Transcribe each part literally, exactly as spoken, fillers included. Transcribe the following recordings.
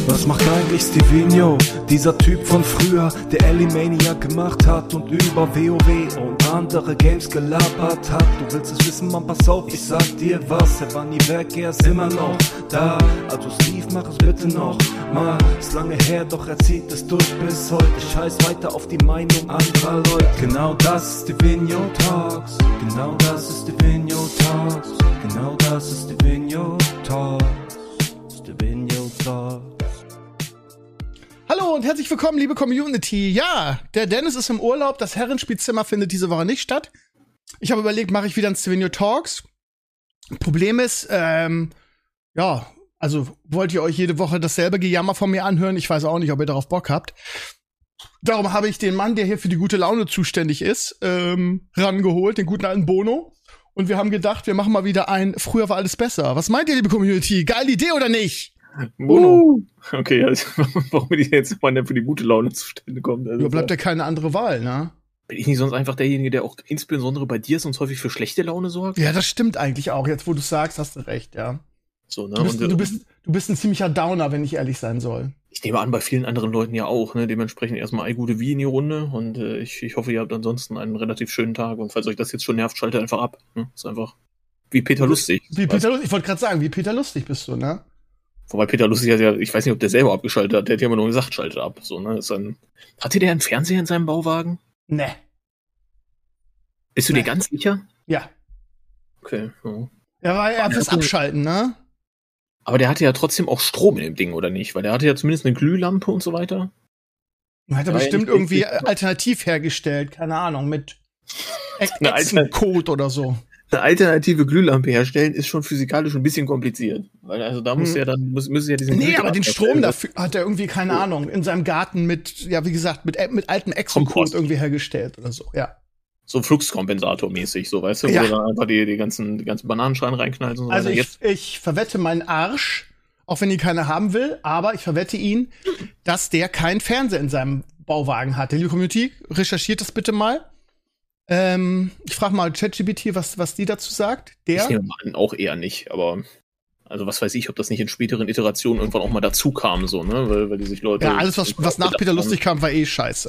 Was macht eigentlich Stevino, dieser Typ von früher, der Elimaniac gemacht hat und über WoW und andere Games gelabert hat? Du willst es wissen, man, pass auf, ich sag dir was. Er war nie weg, er ist immer noch da. Also Steve, mach es bitte noch mal. Ist lange her, doch er zieht es durch bis heute. Scheiß weiter auf die Meinung anderer Leute. Genau das ist Stevino Talks. Genau das ist Stevino Talks. Genau das ist Stevino Talks. Stevino Talks. Hallo und herzlich willkommen, liebe Community. Ja, der Dennis ist im Urlaub, das Herrenspielzimmer findet diese Woche nicht statt. Ich habe überlegt, mache ich wieder ein Stevino Talks. Problem ist, ähm, ja, also wollt ihr euch jede Woche dasselbe Gejammer von mir anhören? Ich weiß auch nicht, ob ihr darauf Bock habt. Darum habe ich den Mann, der hier für die gute Laune zuständig ist, ähm, rangeholt, den guten alten Bono. Und wir haben gedacht, wir machen mal wieder ein Früher war alles besser. Was meint ihr, liebe Community? Geile Idee oder nicht? Bono. Uh. Okay, also, warum bin ich jetzt mal für die gute Laune zustande kommt? Also, da bleibt ja keine andere Wahl, ne? Bin ich nicht sonst einfach derjenige, der auch insbesondere bei dir sonst häufig für schlechte Laune sorgt? Ja, das stimmt eigentlich auch. Jetzt, wo du sagst, hast du recht, ja. So, ne? Du bist, Und, du bist, du bist ein ziemlicher Downer, wenn ich ehrlich sein soll. Ich nehme an, bei vielen anderen Leuten ja auch, ne? Dementsprechend erstmal ein gute Wie in die Runde und äh, ich, ich hoffe, ihr habt ansonsten einen relativ schönen Tag und falls euch das jetzt schon nervt, schaltet einfach ab. Ne? Ist einfach wie Peter Lustig. Wie Peter Lustig, ich wollte gerade sagen, wie Peter Lustig bist du, ne? Wobei Peter Lustig hat ja, ich weiß nicht, ob der selber abgeschaltet hat, der hat ja immer nur gesagt, schaltet ab. So, ne? Ist ein, hatte der einen Fernseher in seinem Bauwagen? Ne. Bist du nee. dir ganz sicher? Ja. Okay. Ja, ja weil er fürs Abschalten, ne? Aber der hatte ja trotzdem auch Strom in dem Ding, oder nicht? Weil der hatte ja zumindest eine Glühlampe und so weiter. Man hat er bestimmt irgendwie alternativ hergestellt, keine Ahnung, mit Code oder so. Eine alternative Glühlampe herstellen ist schon physikalisch ein bisschen kompliziert. Weil also da muss hm. ja dann, muss, muss ja diesen Nee, aber den Strom dafür hat er irgendwie, keine oh. Ahnung, in seinem Garten mit, ja, wie gesagt, mit, mit altem Exo-Code irgendwie hergestellt oder so, ja. So Fluxkompensator-mäßig, so, weißt du, ja. wo du dann einfach die, die ganzen, die ganzen Bananenschalen reinknallst und so Also weiter. Ich, ich verwette meinen Arsch, auch wenn ihn keiner haben will, aber ich verwette ihn, dass der keinen Fernseher in seinem Bauwagen hatte. Liebe Community, recherchiert das bitte mal. Ähm, ich frage mal ChatGPT, was, was die dazu sagt. Der? Ich nehme mal an, auch eher nicht, aber also was weiß ich, ob das nicht in späteren Iterationen irgendwann auch mal dazu kam, so, ne, weil, weil die sich Leute... Ja, alles, was, was nach Peter Lustig kam, war eh scheiße.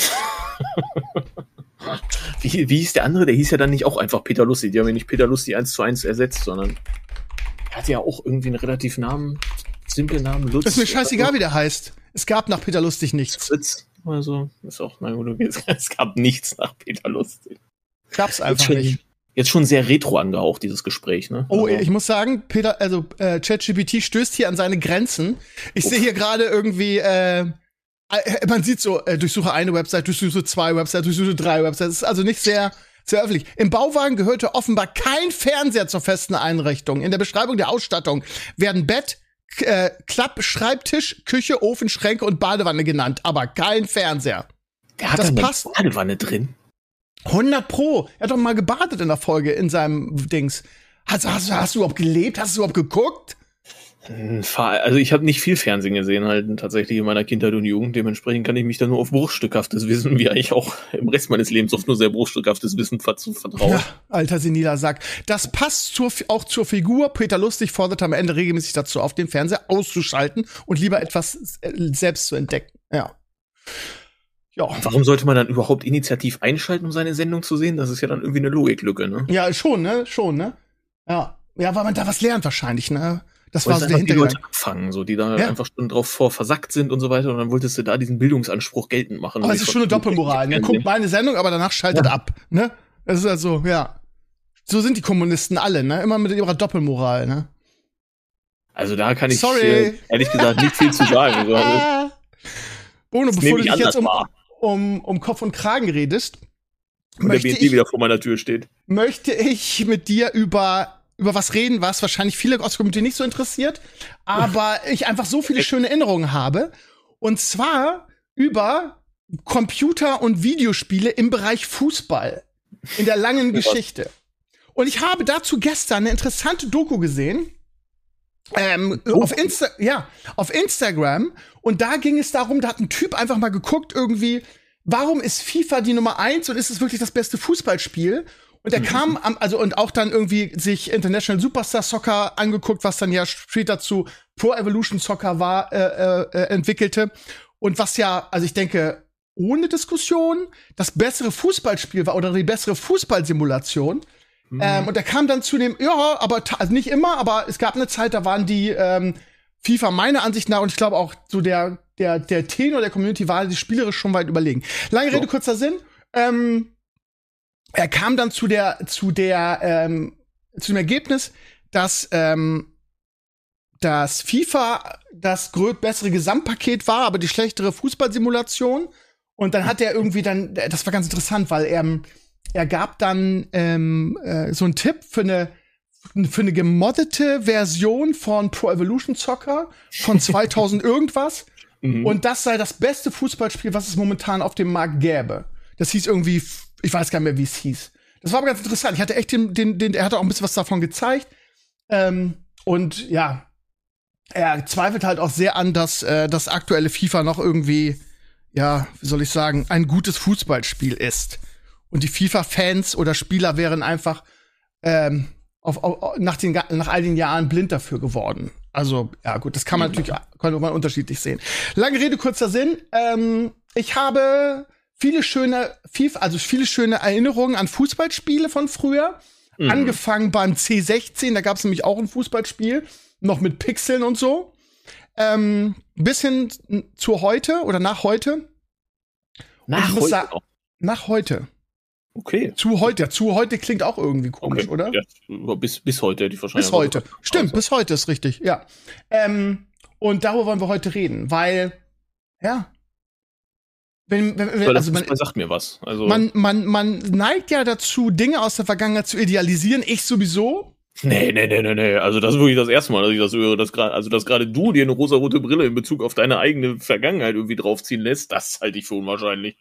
wie, wie hieß der andere? Der hieß ja dann nicht auch einfach Peter Lustig. Die haben ja nicht Peter Lustig eins zu eins ersetzt, sondern er hatte ja auch irgendwie einen relativ Namen, simplen Namen. Lutz. Ist mir scheißegal, wie der heißt. Es gab nach Peter Lustig nichts. Fritz. Also, ist auch, na gut, okay. Es gab nichts nach Peter Lustig. Gab's einfach schon, nicht. Jetzt schon sehr retro angehaucht, dieses Gespräch, ne? Oh, also. Ich muss sagen, Peter, also äh, ChatGPT stößt hier an seine Grenzen. Ich sehe hier gerade irgendwie, äh, man sieht so, äh, durchsuche eine Website, durchsuche zwei Websites, durchsuche drei Websites. Das ist also nicht sehr, sehr öffentlich. Im Bauwagen gehörte offenbar kein Fernseher zur festen Einrichtung. In der Beschreibung der Ausstattung werden Bett, Äh, Klapp, Schreibtisch, Küche, Ofen, Schränke und Badewanne genannt, aber kein Fernseher. Der hat das da passt. eine Badewanne drin. hundert Pro. Er hat doch mal gebadet in der Folge in seinem Dings. Hast, hast, hast du überhaupt gelebt? Hast du überhaupt geguckt? Also ich habe nicht viel Fernsehen gesehen halt tatsächlich in meiner Kindheit und Jugend. Dementsprechend kann ich mich da nur auf bruchstückhaftes Wissen, wie eigentlich auch im Rest meines Lebens auf nur sehr bruchstückhaftes Wissen vertrauen. Ja, alter seniler Sack. Das passt zur, auch zur Figur. Peter Lustig fordert am Ende regelmäßig dazu auf, den Fernseher auszuschalten und lieber etwas selbst zu entdecken. Ja. Ja. Warum sollte man dann überhaupt initiativ einschalten, um seine Sendung zu sehen? Das ist ja dann irgendwie eine Logiklücke, ne? Ja, schon, ne? Schon, ne? Ja. Ja, weil man da was lernt wahrscheinlich, ne? Das war so der Hintergrund. Die Leute abfangen, so, die da ja. einfach schon drauf vor versackt sind und so weiter. Und dann wolltest du da diesen Bildungsanspruch geltend machen. Aber es ist schon eine Doppelmoral. Ne? Guckt meine Sendung, aber danach schaltet ja. ab. Ne? Das ist also, ja. So sind die Kommunisten alle, ne? Immer mit ihrer Doppelmoral, ne? Also da kann ich Sorry. ehrlich gesagt nicht viel zu sagen. So. Bono, bevor du dich jetzt um, um, um Kopf und Kragen redest, und der B N D wieder vor meiner Tür steht, möchte ich mit dir über über was reden, was wahrscheinlich viele aus der Community nicht so interessiert, aber ich einfach so viele schöne Erinnerungen habe. Und zwar über Computer- und Videospiele im Bereich Fußball in der langen Geschichte. Und ich habe dazu gestern eine interessante Doku gesehen. Ähm, oh. auf Insta ja, auf Instagram. Und da ging es darum, da hat ein Typ einfach mal geguckt irgendwie, warum ist FIFA die Nummer eins und ist es wirklich das beste Fußballspiel? Und er kam, am, also und auch dann irgendwie sich International Superstar Soccer angeguckt, was dann ja später zu Pro Evolution Soccer war, äh, äh, entwickelte. Und was ja, also ich denke, ohne Diskussion das bessere Fußballspiel war oder die bessere Fußballsimulation. Mhm. Ähm, und er kam dann zu dem, ja, aber also nicht immer, aber es gab eine Zeit, da waren die ähm, FIFA meiner Ansicht nach und ich glaube auch so der der der Tenor der Community war die spielerisch schon weit überlegen. Lange Rede, so. kurzer Sinn. Ähm, er kam dann zu der zu der ähm, zu dem Ergebnis, dass ähm, dass FIFA das grö- bessere Gesamtpaket war, aber die schlechtere Fußballsimulation. Und dann hat er irgendwie dann, das war ganz interessant, weil er er gab dann ähm, äh, so einen Tipp für eine für eine gemoddete Version von Pro Evolution Soccer von zweitausend irgendwas. Mhm. Und das sei das beste Fußballspiel, was es momentan auf dem Markt gäbe. Das hieß irgendwie, ich weiß gar nicht mehr, wie es hieß. Das war aber ganz interessant. Ich hatte echt den, den, den er hatte auch ein bisschen was davon gezeigt. Ähm, und ja, er zweifelt halt auch sehr an, dass äh, das aktuelle FIFA noch irgendwie, ja, wie soll ich sagen, ein gutes Fußballspiel ist. Und die FIFA-Fans oder Spieler wären einfach ähm, auf, auf, nach, den, nach all den Jahren blind dafür geworden. Also, ja gut, das kann man natürlich kann man unterschiedlich sehen. Lange Rede, kurzer Sinn. Ähm, ich habe viele schöne FIFA, also viele schöne Erinnerungen an Fußballspiele von früher. Mhm. Angefangen beim C sechzehn, da gab es nämlich auch ein Fußballspiel, noch mit Pixeln und so. Ähm, bis hin zu heute oder nach heute. Nach heute? Sagen, nach heute. Okay. Zu heute. Zu heute klingt auch irgendwie komisch, okay. oder? Ja, bis, bis heute hätte ich wahrscheinlich. Bis heute. Stimmt, also. bis heute ist richtig, ja. Ähm, und darüber wollen wir heute reden, weil, ja. Wenn, wenn, wenn, also man, man sagt mir was. Also man, man, man neigt ja dazu, Dinge aus der Vergangenheit zu idealisieren. Ich sowieso. Nee, nee, nee, nee, nee. Also das ist wirklich das erste Mal, dass ich das höre. Dass grad, also, dass gerade du dir eine rosarote Brille in Bezug auf deine eigene Vergangenheit irgendwie draufziehen lässt, das halte ich für unwahrscheinlich.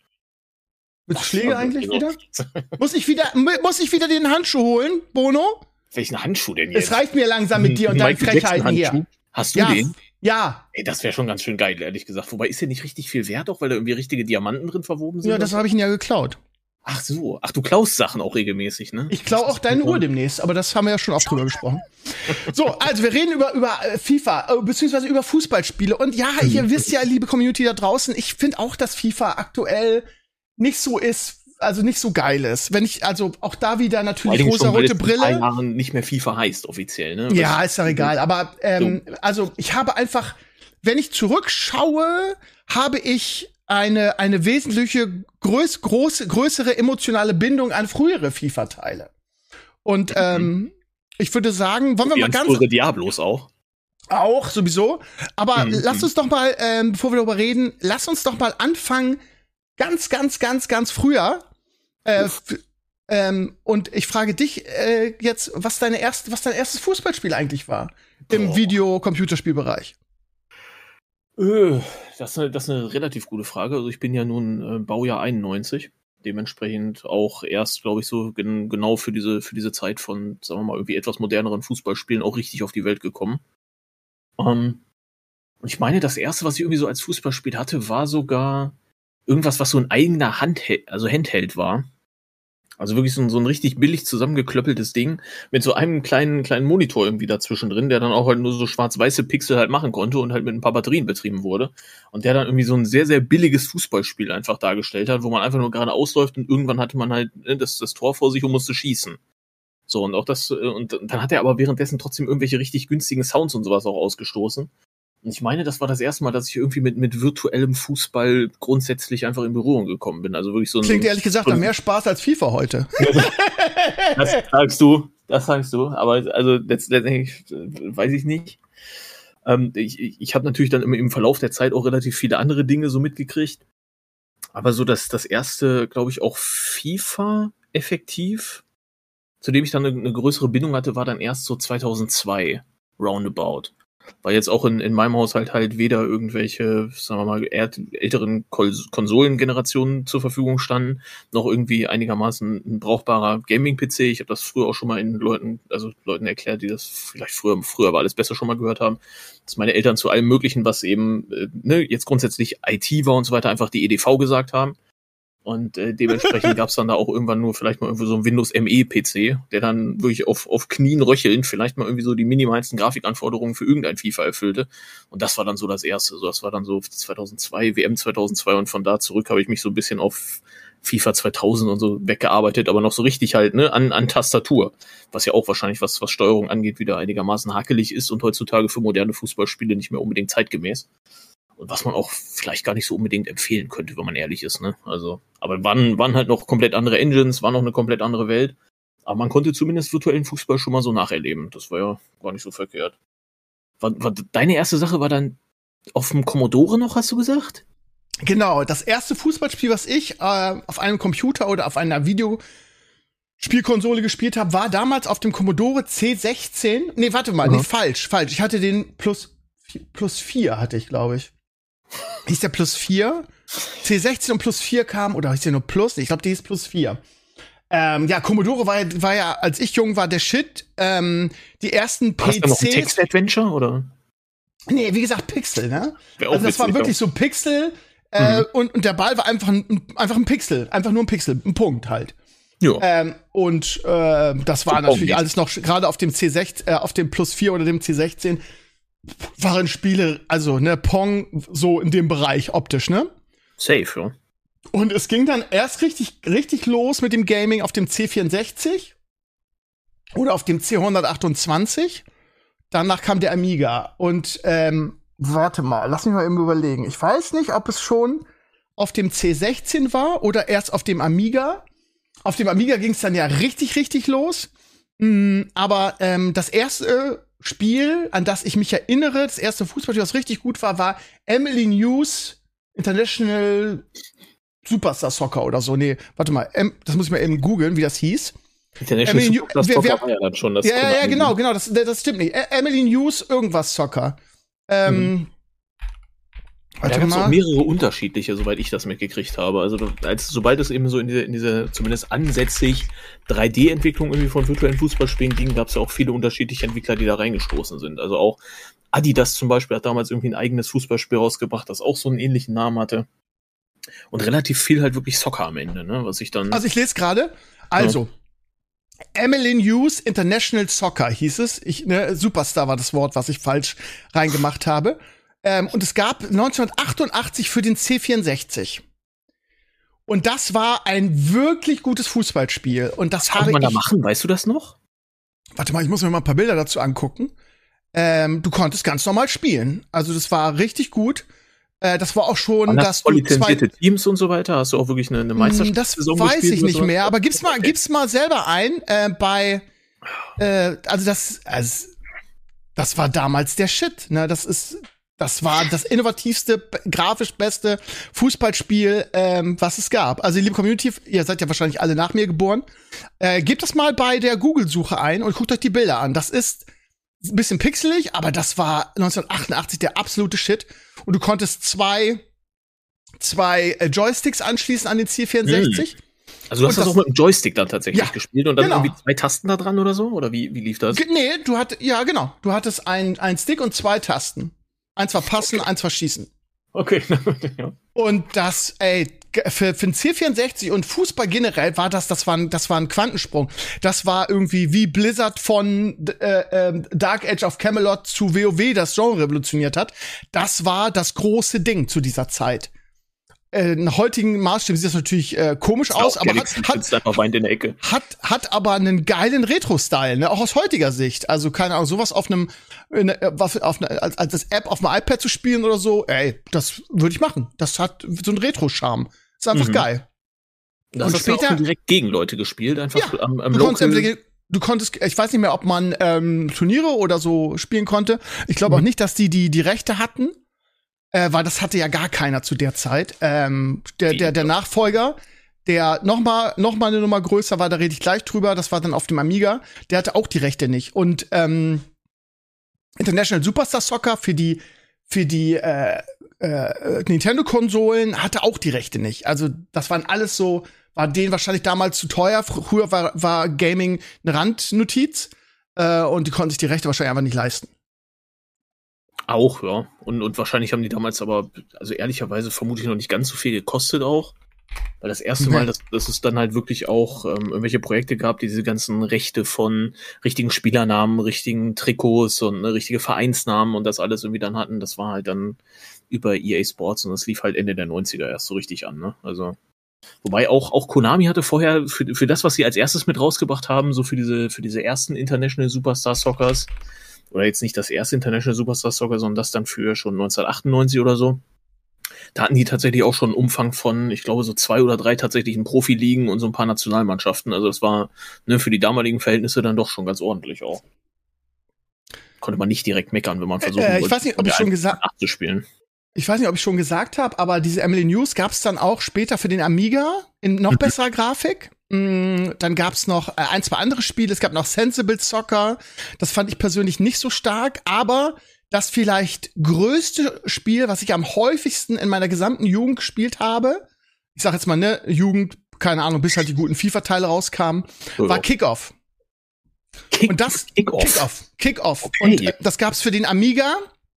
Mit Schläge eigentlich wieder? muss ich wieder? Muss ich wieder den Handschuh holen, Bono? Welchen Handschuh denn jetzt? Es reicht mir langsam mit dir und deinen Frechheiten hier. Hast du ja. den? Ja. Ey, das wäre schon ganz schön geil, ehrlich gesagt. Wobei, ist der nicht richtig viel wert, auch weil da irgendwie richtige Diamanten drin verwoben sind? Ja, das habe ich ihn ja geklaut. Ach so. Ach, du klaust Sachen auch regelmäßig, ne? Ich klau auch deine Uhr demnächst, aber das haben wir ja schon oft drüber gesprochen. So, also wir reden über über äh, FIFA, äh, beziehungsweise über Fußballspiele. Und ja, ihr wisst ja, liebe Community da draußen, ich finde auch, dass FIFA aktuell nicht so ist, also nicht so geil ist. Wenn ich, also auch da wieder natürlich rosa-rote Brille. In drei Jahren nicht mehr FIFA heißt offiziell, ne? Ja, ist ja egal. Aber ähm, so. also ich habe einfach, wenn ich zurückschaue, habe ich eine eine wesentliche größ, große größere emotionale Bindung an frühere FIFA-Teile. Und ähm, mhm. ich würde sagen, wollen wir Wie mal ganz frühere Diablos auch. Auch sowieso. Aber mhm. lasst uns doch mal, ähm, bevor wir darüber reden, lasst uns doch mal anfangen, ganz, ganz, ganz, ganz früher. Äh, f- ähm, und ich frage dich äh, jetzt, was deine erste, was dein erstes Fußballspiel eigentlich war im oh. Video-Computerspielbereich. Äh, das, ist eine, das ist eine relativ gute Frage. Also ich bin ja nun äh, Baujahr einundneunzig, dementsprechend auch erst, glaube ich, so gen- genau für diese für diese Zeit von, sagen wir mal, irgendwie etwas moderneren Fußballspielen auch richtig auf die Welt gekommen. Ähm, und ich meine, das erste, was ich irgendwie so als Fußballspiel hatte, war sogar irgendwas, was so ein eigener Handheld, also Handheld war. Also wirklich so ein, so ein richtig billig zusammengeklöppeltes Ding mit so einem kleinen kleinen Monitor irgendwie dazwischen drin, der dann auch halt nur so schwarz-weiße Pixel halt machen konnte und halt mit ein paar Batterien betrieben wurde. Und der dann irgendwie so ein sehr, sehr billiges Fußballspiel einfach dargestellt hat, wo man einfach nur gerade ausläuft und irgendwann hatte man halt das, das Tor vor sich und musste schießen. So, und auch das, und dann hat er aber währenddessen trotzdem irgendwelche richtig günstigen Sounds und sowas auch ausgestoßen. Und ich meine, das war das erste Mal, dass ich irgendwie mit, mit virtuellem Fußball grundsätzlich einfach in Berührung gekommen bin. Also wirklich so ein, Klingt ehrlich gesagt nach mehr Spaß als FIFA heute. Das sagst du, das sagst du. Aber also letztendlich weiß ich nicht. Ähm, ich ich habe natürlich dann im Verlauf der Zeit auch relativ viele andere Dinge so mitgekriegt. Aber so das, das erste, glaube ich, auch FIFA effektiv, zu dem ich dann eine, eine größere Bindung hatte, war dann erst so zweitausendzwei roundabout. Weil jetzt auch in, in meinem Haushalt halt weder irgendwelche, sagen wir mal, älteren Konsolengenerationen zur Verfügung standen, noch irgendwie einigermaßen ein brauchbarer Gaming-P C. Ich habe das früher auch schon mal in Leuten, also Leuten erklärt, die das vielleicht früher, früher war alles besser schon mal gehört haben, dass meine Eltern zu allem Möglichen, was eben, ne, jetzt grundsätzlich I T war und so weiter, einfach die E D V gesagt haben. Und äh, dementsprechend gab es dann da auch irgendwann nur vielleicht mal irgendwie so einen Windows M E-P C, der dann wirklich auf, auf Knien röchelnd vielleicht mal irgendwie so die minimalsten Grafikanforderungen für irgendein FIFA erfüllte. Und das war dann so das Erste. So, das war dann so zweitausendzwei, W M zweitausendzwei und von da zurück habe ich mich so ein bisschen auf FIFA zweitausend und so weggearbeitet, aber noch so richtig halt, ne, an, an Tastatur. Was ja auch wahrscheinlich, was, was Steuerung angeht, wieder einigermaßen hakelig ist und heutzutage für moderne Fußballspiele nicht mehr unbedingt zeitgemäß. Und was man auch vielleicht gar nicht so unbedingt empfehlen könnte, wenn man ehrlich ist, ne? Also, aber waren, waren halt noch komplett andere Engines, war noch eine komplett andere Welt. Aber man konnte zumindest virtuellen Fußball schon mal so nacherleben. Das war ja gar nicht so verkehrt. War, war, deine erste Sache war dann auf dem Commodore noch, hast du gesagt? Genau, das erste Fußballspiel, was ich äh, auf einem Computer oder auf einer Videospielkonsole gespielt habe, war damals auf dem Commodore C sechzehn. Nee, warte mal, mhm. nee, falsch, falsch. Ich hatte den plus, plus vier, hatte ich, glaube ich. Hieß der plus vier? C sechzehn und plus vier kam, oder hieß der nur plus? Ich glaube, die ist plus vier. Ähm, ja, Commodore war ja, war ja, als ich jung war, der Shit. Ähm, die ersten P Cs. War das noch ein Text-Adventure, oder? Nee, wie gesagt, Pixel, ne? Also das war wirklich so Pixel, äh, mhm. und, und der Ball war einfach ein, einfach ein Pixel. Einfach nur ein Pixel, ein Punkt halt. Jo. Ähm, und äh, das war natürlich alles noch, gerade auf dem C sechzehn, äh, auf dem plus vier oder dem C sechzehn, waren Spiele, also, ne, Pong, so in dem Bereich optisch, ne? Safe, ja. Und es ging dann erst richtig, richtig los mit dem Gaming auf dem C vierundsechzig oder auf dem C hundertachtundzwanzig. Danach kam der Amiga. Und, ähm, warte mal, lass mich mal eben überlegen. Ich weiß nicht, ob es schon auf dem C sechzehn war oder erst auf dem Amiga. Auf dem Amiga ging es dann ja richtig, richtig los. Mm, aber ähm, das erste Spiel, an das ich mich erinnere, das erste Fußballspiel, das richtig gut war, war Emily News International Superstar Soccer oder so. Nee, warte mal, M- das muss ich mal eben googeln, wie das hieß. International Emily Superstar New- Soccer wer, wer, war ja dann schon das. Ja, ja, ja, genau, genau, das, das stimmt nicht. E- Emily News irgendwas Soccer. Ähm, mhm. Da gab es auch mehrere unterschiedliche, soweit ich das mitgekriegt habe. Also als sobald es eben so in diese, in diese zumindest ansätzlich drei D-Entwicklung irgendwie von virtuellen Fußballspielen ging, gab es ja auch viele unterschiedliche Entwickler, die da reingestoßen sind. Also auch Adidas zum Beispiel hat damals irgendwie ein eigenes Fußballspiel rausgebracht, das auch so einen ähnlichen Namen hatte. Und relativ viel halt wirklich Soccer am Ende, ne? Was ich dann. Also ich lese gerade. Also ja. Emily News International Soccer hieß es. Ich, ne, Superstar war das Wort, was ich falsch reingemacht habe. Ähm, und es gab neunzehnhundertachtundachtzig für den C vierundsechzig. Und das war ein wirklich gutes Fußballspiel. Und das Was habe kann man ich, da machen? Weißt du das noch? Warte mal, ich muss mir mal ein paar Bilder dazu angucken. Ähm, du konntest ganz normal spielen. Also das war richtig gut. Äh, das war auch schon, dass du lizenzierte Teams und so weiter. Hast du auch wirklich eine, eine Meisterschaft? Das weiß ich nicht mehr. Aber gib's mal, gib's mal selber ein. Äh, bei, äh, also das, also das war damals der Shit. Ne, das ist Das war das innovativste, grafisch beste Fußballspiel, ähm, was es gab. Also, liebe Community, ihr seid ja wahrscheinlich alle nach mir geboren. Äh, gebt das mal bei der Google-Suche ein und guckt euch die Bilder an. Das ist ein bisschen pixelig, aber das war neunzehnhundertachtundachtzig der absolute Shit. Und du konntest zwei, zwei äh, Joysticks anschließen an den C vierundsechzig. Mm. Also du hast das, das auch mit dem Joystick dann tatsächlich ja, gespielt und dann genau. irgendwie zwei Tasten da dran oder so? Oder wie, wie lief das? G- nee, du hattest, ja genau. Du hattest ein, ein Stick und zwei Tasten. Eins war passen, okay. Eins war schießen. Okay. Ja. Und das, ey, für, für den C vierundsechzig und Fußball generell war das, das war ein, das war ein Quantensprung. Das war irgendwie wie Blizzard von äh, äh, Dark Age of Camelot zu WoW das Genre revolutioniert hat. Das war das große Ding zu dieser Zeit. Äh, in heutigen Maßstäben sieht das natürlich äh, komisch aus, aber hat, hat, einfach weint in der Ecke. hat, hat aber einen geilen Retro-Style, ne? Auch aus heutiger Sicht. Also, keine Ahnung, sowas auf einem, auf eine, als, als App auf dem iPad zu spielen oder so, ey, das würde ich machen. Das hat so einen Retro-Charme. Ist einfach mhm. geil. Das und hast später du auch direkt gegen Leute gespielt, einfach ja, am, am du, Local. konntest, du konntest, ich weiß nicht mehr, ob man ähm, Turniere oder so spielen konnte. Ich glaube mhm. auch nicht, dass die, die die Rechte hatten. Äh, weil das hatte ja gar keiner zu der Zeit. Ähm, der, der, der Nachfolger, der noch mal, noch mal eine Nummer größer war, da rede ich gleich drüber, das war dann auf dem Amiga, der hatte auch die Rechte nicht. Und ähm, International Superstar Soccer für die, für die äh, äh, Nintendo-Konsolen hatte auch die Rechte nicht. Also das waren alles so, war denen wahrscheinlich damals zu teuer. Früher war, war Gaming eine Randnotiz äh, und die konnten sich die Rechte wahrscheinlich einfach nicht leisten. Auch, ja. Und, und wahrscheinlich haben die damals aber, also ehrlicherweise vermutlich noch nicht ganz so viel gekostet auch. Weil das erste Mal, dass, dass es dann halt wirklich auch ähm, irgendwelche Projekte gab, die diese ganzen Rechte von richtigen Spielernamen, richtigen Trikots und ne, richtige Vereinsnamen und das alles irgendwie dann hatten, das war halt dann über E A Sports und das lief halt Ende der neunziger erst so richtig an, ne? Also, wobei auch, auch Konami hatte vorher für, für das, was sie als erstes mit rausgebracht haben, so für diese, für diese ersten International Superstar Soccers, oder jetzt nicht das erste International Superstar Soccer, sondern das dann für schon neunzehnhundertachtundneunzig oder so. Da hatten die tatsächlich auch schon einen Umfang von, ich glaube, so zwei oder drei tatsächlichen Profiligen und so ein paar Nationalmannschaften. Also das war ne, für die damaligen Verhältnisse dann doch schon ganz ordentlich auch. Konnte man nicht direkt meckern, wenn man versucht, äh, ich weiß nicht, ob ich schon gesagt zu spielen. Ich weiß nicht, ob ich schon gesagt habe, aber diese Emily News gab es dann auch später für den Amiga in noch besserer Grafik. Mm, dann gab es noch äh, ein, zwei andere Spiele. Es gab noch Sensible Soccer. Das fand ich persönlich nicht so stark, aber das vielleicht größte Spiel, was ich am häufigsten in meiner gesamten Jugend gespielt habe, ich sag jetzt mal, ne, Jugend, keine Ahnung, bis halt die guten FIFA-Teile rauskamen, oh. war Kickoff. Kick, und das Kickoff. Kickoff. Kickoff. Okay. Und äh, das gab's für den Amiga.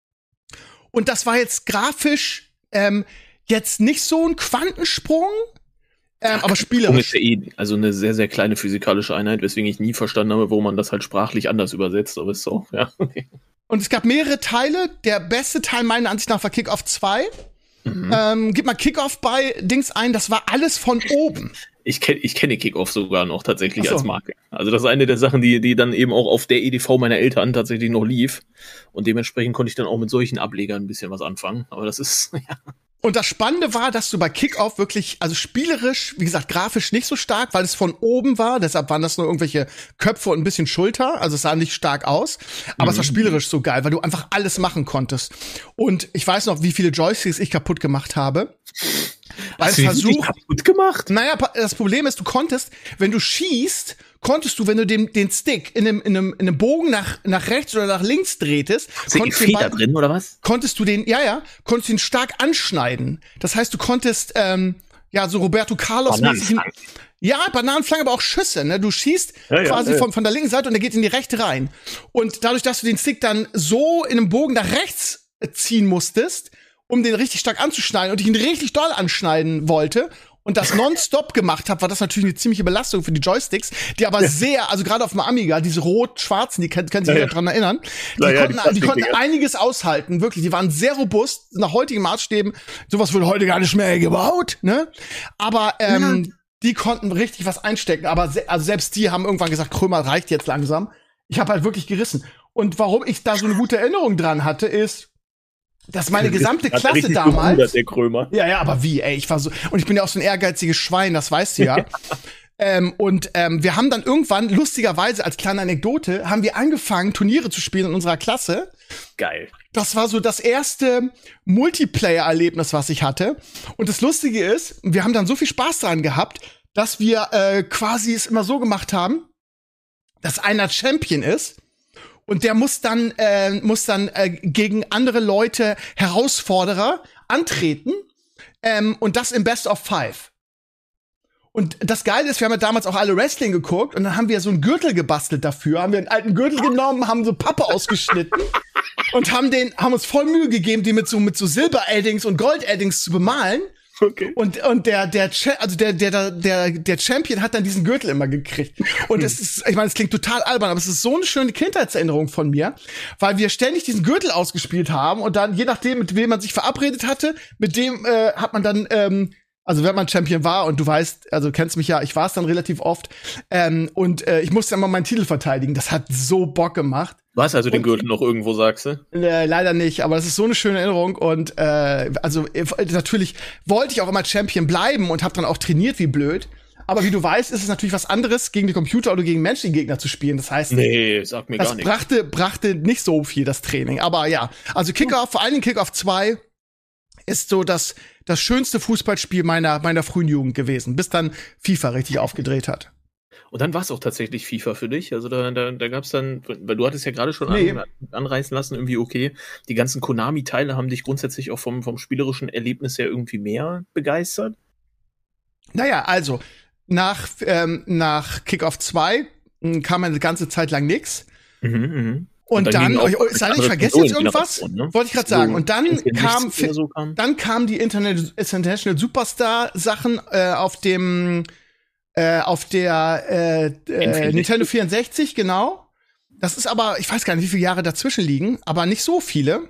Und das war jetzt grafisch ähm, jetzt nicht so ein Quantensprung, ähm, aber spielerisch. Also eine sehr, sehr kleine physikalische Einheit, weswegen ich nie verstanden habe, warum man das halt sprachlich anders übersetzt, aber ist so, ja. Okay. Und es gab mehrere Teile. Der beste Teil meiner Ansicht nach war Kickoff zwei. Mhm. Ähm, gib mal Kickoff bei Dings ein, das war alles von oben. Ich kenne ich kenne Kickoff sogar noch tatsächlich so. als Marke. Also das ist eine der Sachen, die die dann eben auch auf der E D V meiner Eltern tatsächlich noch lief. Und dementsprechend konnte ich dann auch mit solchen Ablegern ein bisschen was anfangen. Aber das ist, ja. Und das Spannende war, dass du bei Kickoff wirklich, also spielerisch, wie gesagt, grafisch nicht so stark, weil es von oben war. Deshalb waren das nur irgendwelche Köpfe und ein bisschen Schulter. Also es sah nicht stark aus. Aber mhm. es war spielerisch so geil, weil du einfach alles machen konntest. Und ich weiß noch, wie viele Joysticks ich kaputt gemacht habe. Weil Hast du die kaputt gemacht? Naja, das Problem ist, du konntest, wenn du schießt, konntest du, wenn du den, den Stick in einem, in einem, in einem Bogen nach, nach rechts oder nach links drehtest, konntest du da drin, oder was? Konntest du den, ja, ja, konntest du ihn stark anschneiden. Das heißt, du konntest, ähm, ja, so Roberto Carlos-mäßig. Ja, Bananenflanke, aber auch Schüsse, ne? Du schießt ja, quasi ja, ja. Von, von der linken Seite und der geht in die rechte rein. Und dadurch, dass du den Stick dann so in einem Bogen nach rechts ziehen musstest, um den richtig stark anzuschneiden und ich ihn richtig doll anschneiden wollte und das nonstop gemacht habe, war das natürlich eine ziemliche Belastung für die Joysticks, die aber sehr, also gerade auf dem Amiga, diese rot-schwarzen, die können, können sich ja, ja. dran erinnern, die, ja, konnten, die, die konnten einiges aushalten, wirklich, die waren sehr robust, nach heutigen Maßstäben, sowas wird heute gar nicht mehr gebaut, ne? Aber ähm, ja. die konnten richtig was einstecken, aber se- also selbst die haben irgendwann gesagt, Krömer reicht jetzt langsam. Ich habe halt wirklich gerissen. Und warum ich da so eine gute Erinnerung dran hatte, ist, dass meine gesamte Klasse damals. Der Krömer. Ja, ja, aber wie, ey, ich war so, und ich bin ja auch so ein ehrgeiziges Schwein, das weißt du ja. ähm, und ähm, wir haben dann irgendwann, lustigerweise als kleine Anekdote, haben wir angefangen, Turniere zu spielen in unserer Klasse. Geil. Das war so das erste Multiplayer-Erlebnis, was ich hatte. Und das Lustige ist, wir haben dann so viel Spaß dran gehabt, dass wir äh, quasi es immer so gemacht haben, dass einer Champion ist. Und der muss dann, äh, muss dann äh, gegen andere Leute, Herausforderer, antreten. Ähm, und das im Best of Five. Und das Geile ist, wir haben ja damals auch alle Wrestling geguckt. Und dann haben wir so einen Gürtel gebastelt dafür. Haben wir einen alten Gürtel genommen, haben so Pappe ausgeschnitten. Und haben den, haben uns voll Mühe gegeben, die mit so, mit so Silber-Addings und Gold-Addings zu bemalen. Okay. Und, und der, der, also der, der, der, der Champion hat dann diesen Gürtel immer gekriegt. Und es ist, ich meine, es klingt total albern, aber es ist so eine schöne Kindheitserinnerung von mir, weil wir ständig diesen Gürtel ausgespielt haben und dann, je nachdem, mit wem man sich verabredet hatte, mit dem, äh, hat man dann, ähm, also wenn man Champion war und du weißt, also du kennst mich ja, ich war es dann relativ oft, ähm, und äh, ich musste immer meinen Titel verteidigen. Das hat so Bock gemacht. Du hast also den Gürtel noch irgendwo, sagst du? Äh, leider nicht, aber das ist so eine schöne Erinnerung und äh, also äh, natürlich wollte ich auch immer Champion bleiben und habe dann auch trainiert wie blöd. Aber wie du weißt, ist es natürlich was anderes, gegen die Computer oder gegen menschliche Gegner zu spielen. Das heißt, nee, sag mir das gar nichts. brachte, brachte nicht so viel, das Training. Aber ja, also Kickoff, vor allen Dingen Kickoff zwei ist so das, das schönste Fußballspiel meiner, meiner frühen Jugend gewesen, bis dann FIFA richtig aufgedreht hat. Und dann war es auch tatsächlich FIFA für dich. Also da, da, da gab es dann, weil du hattest ja gerade schon nee. an, anreißen lassen, irgendwie okay, die ganzen Konami-Teile haben dich grundsätzlich auch vom, vom spielerischen Erlebnis her irgendwie mehr begeistert? Naja, also nach, ähm, nach Kickoff zwei kam eine ganze Zeit lang nix. Mhm, mh. Und, und dann, dann oh, sei nicht, ich vergesse jetzt irgendwas, ne? Wollte ich gerade sagen. Und dann kam, so kam, dann kam die Internet, International Superstar Sachen äh, auf dem, äh, auf der äh, äh, Nintendo vierundsechzig, genau. Das ist aber, ich weiß gar nicht, wie viele Jahre dazwischen liegen, aber nicht so viele.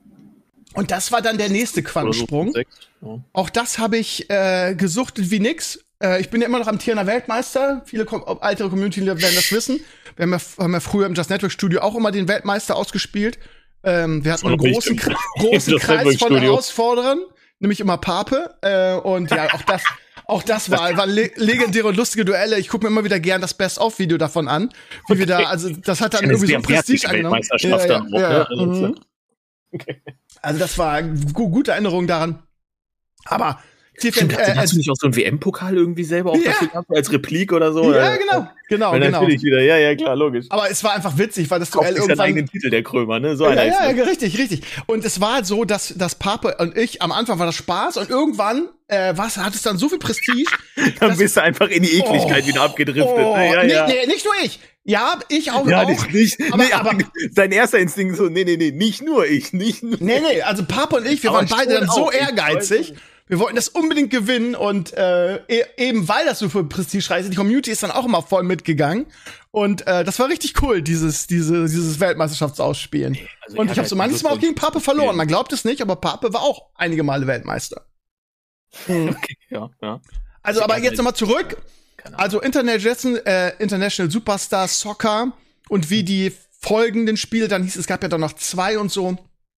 Und das war dann der nächste Quantensprung. Ja. Auch das habe ich äh, gesuchtet wie nix. Äh, ich bin ja immer noch am Tierner Weltmeister. Viele ältere Community werden das wissen. Wir haben ja, haben ja früher im Just Network Studio auch immer den Weltmeister ausgespielt. Ähm, wir hatten einen großen, großen Kreis von Herausforderern, nämlich immer Pape. Äh, und ja, auch das, auch das war, war le legendäre und lustige Duelle. Ich gucke mir immer wieder gern das Best-of-Video davon an, wie wir da, also das hat dann irgendwie so ein Prestige angenommen. Ja, ja, ja, ja. Mhm. Okay. Also das war gu gute Erinnerung daran. Aber Stimmt, äh, hast du nicht auch so einen W M-Pokal irgendwie selber auch ja. dafür gehabt, als Replik oder so? Ja, genau, genau, genau. Natürlich wieder, ja, ja, klar, logisch. Aber es war einfach witzig, weil das Duell irgendwann... seinen eigenen Titel, der Krömer, ne? So ja, einer ja, ja, richtig, richtig. Und es war so, dass, dass Pape und ich, am Anfang war das Spaß und irgendwann, äh, was, hat es dann so viel Prestige. Dann bist du einfach in die Ekligkeit oh, wieder abgedriftet. Oh, ne? ja, nee, ja. nee, nicht nur ich. Ja, ich auch. Ja, auch. Nicht, nicht, aber, nee, aber, sein erster Instinkt so, nee, nee, nee, nicht nur ich, nicht nur Nee, nee, also Pape und ich, wir aber waren beide dann so ehrgeizig. Wir wollten das unbedingt gewinnen und äh, e eben weil das so für Prestige reicht, die Community ist dann auch immer voll mitgegangen und äh, das war richtig cool, dieses diese dieses Weltmeisterschaftsausspielen. Also und ich habe so manches Mal auch gegen Pape verloren. Man glaubt es nicht, aber Pape war auch einige Male Weltmeister. Okay, ja, ja. Also, aber jetzt nochmal zurück. Also International, äh, International Superstar Soccer und wie die folgenden Spiele dann hieß, es gab ja dann noch zwei und so.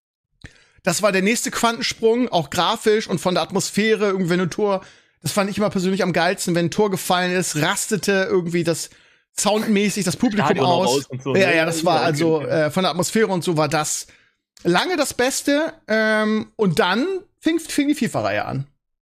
Das war der nächste Quantensprung, auch grafisch und von der Atmosphäre, irgendwie wenn ein Tor, das fand ich immer persönlich am geilsten, wenn ein Tor gefallen ist, rastete irgendwie das soundmäßig das Publikum aus. So, ja, ja, das war also äh, von der Atmosphäre und so war das lange das Beste. Ähm, und dann fing, fing die FIFA-Reihe an.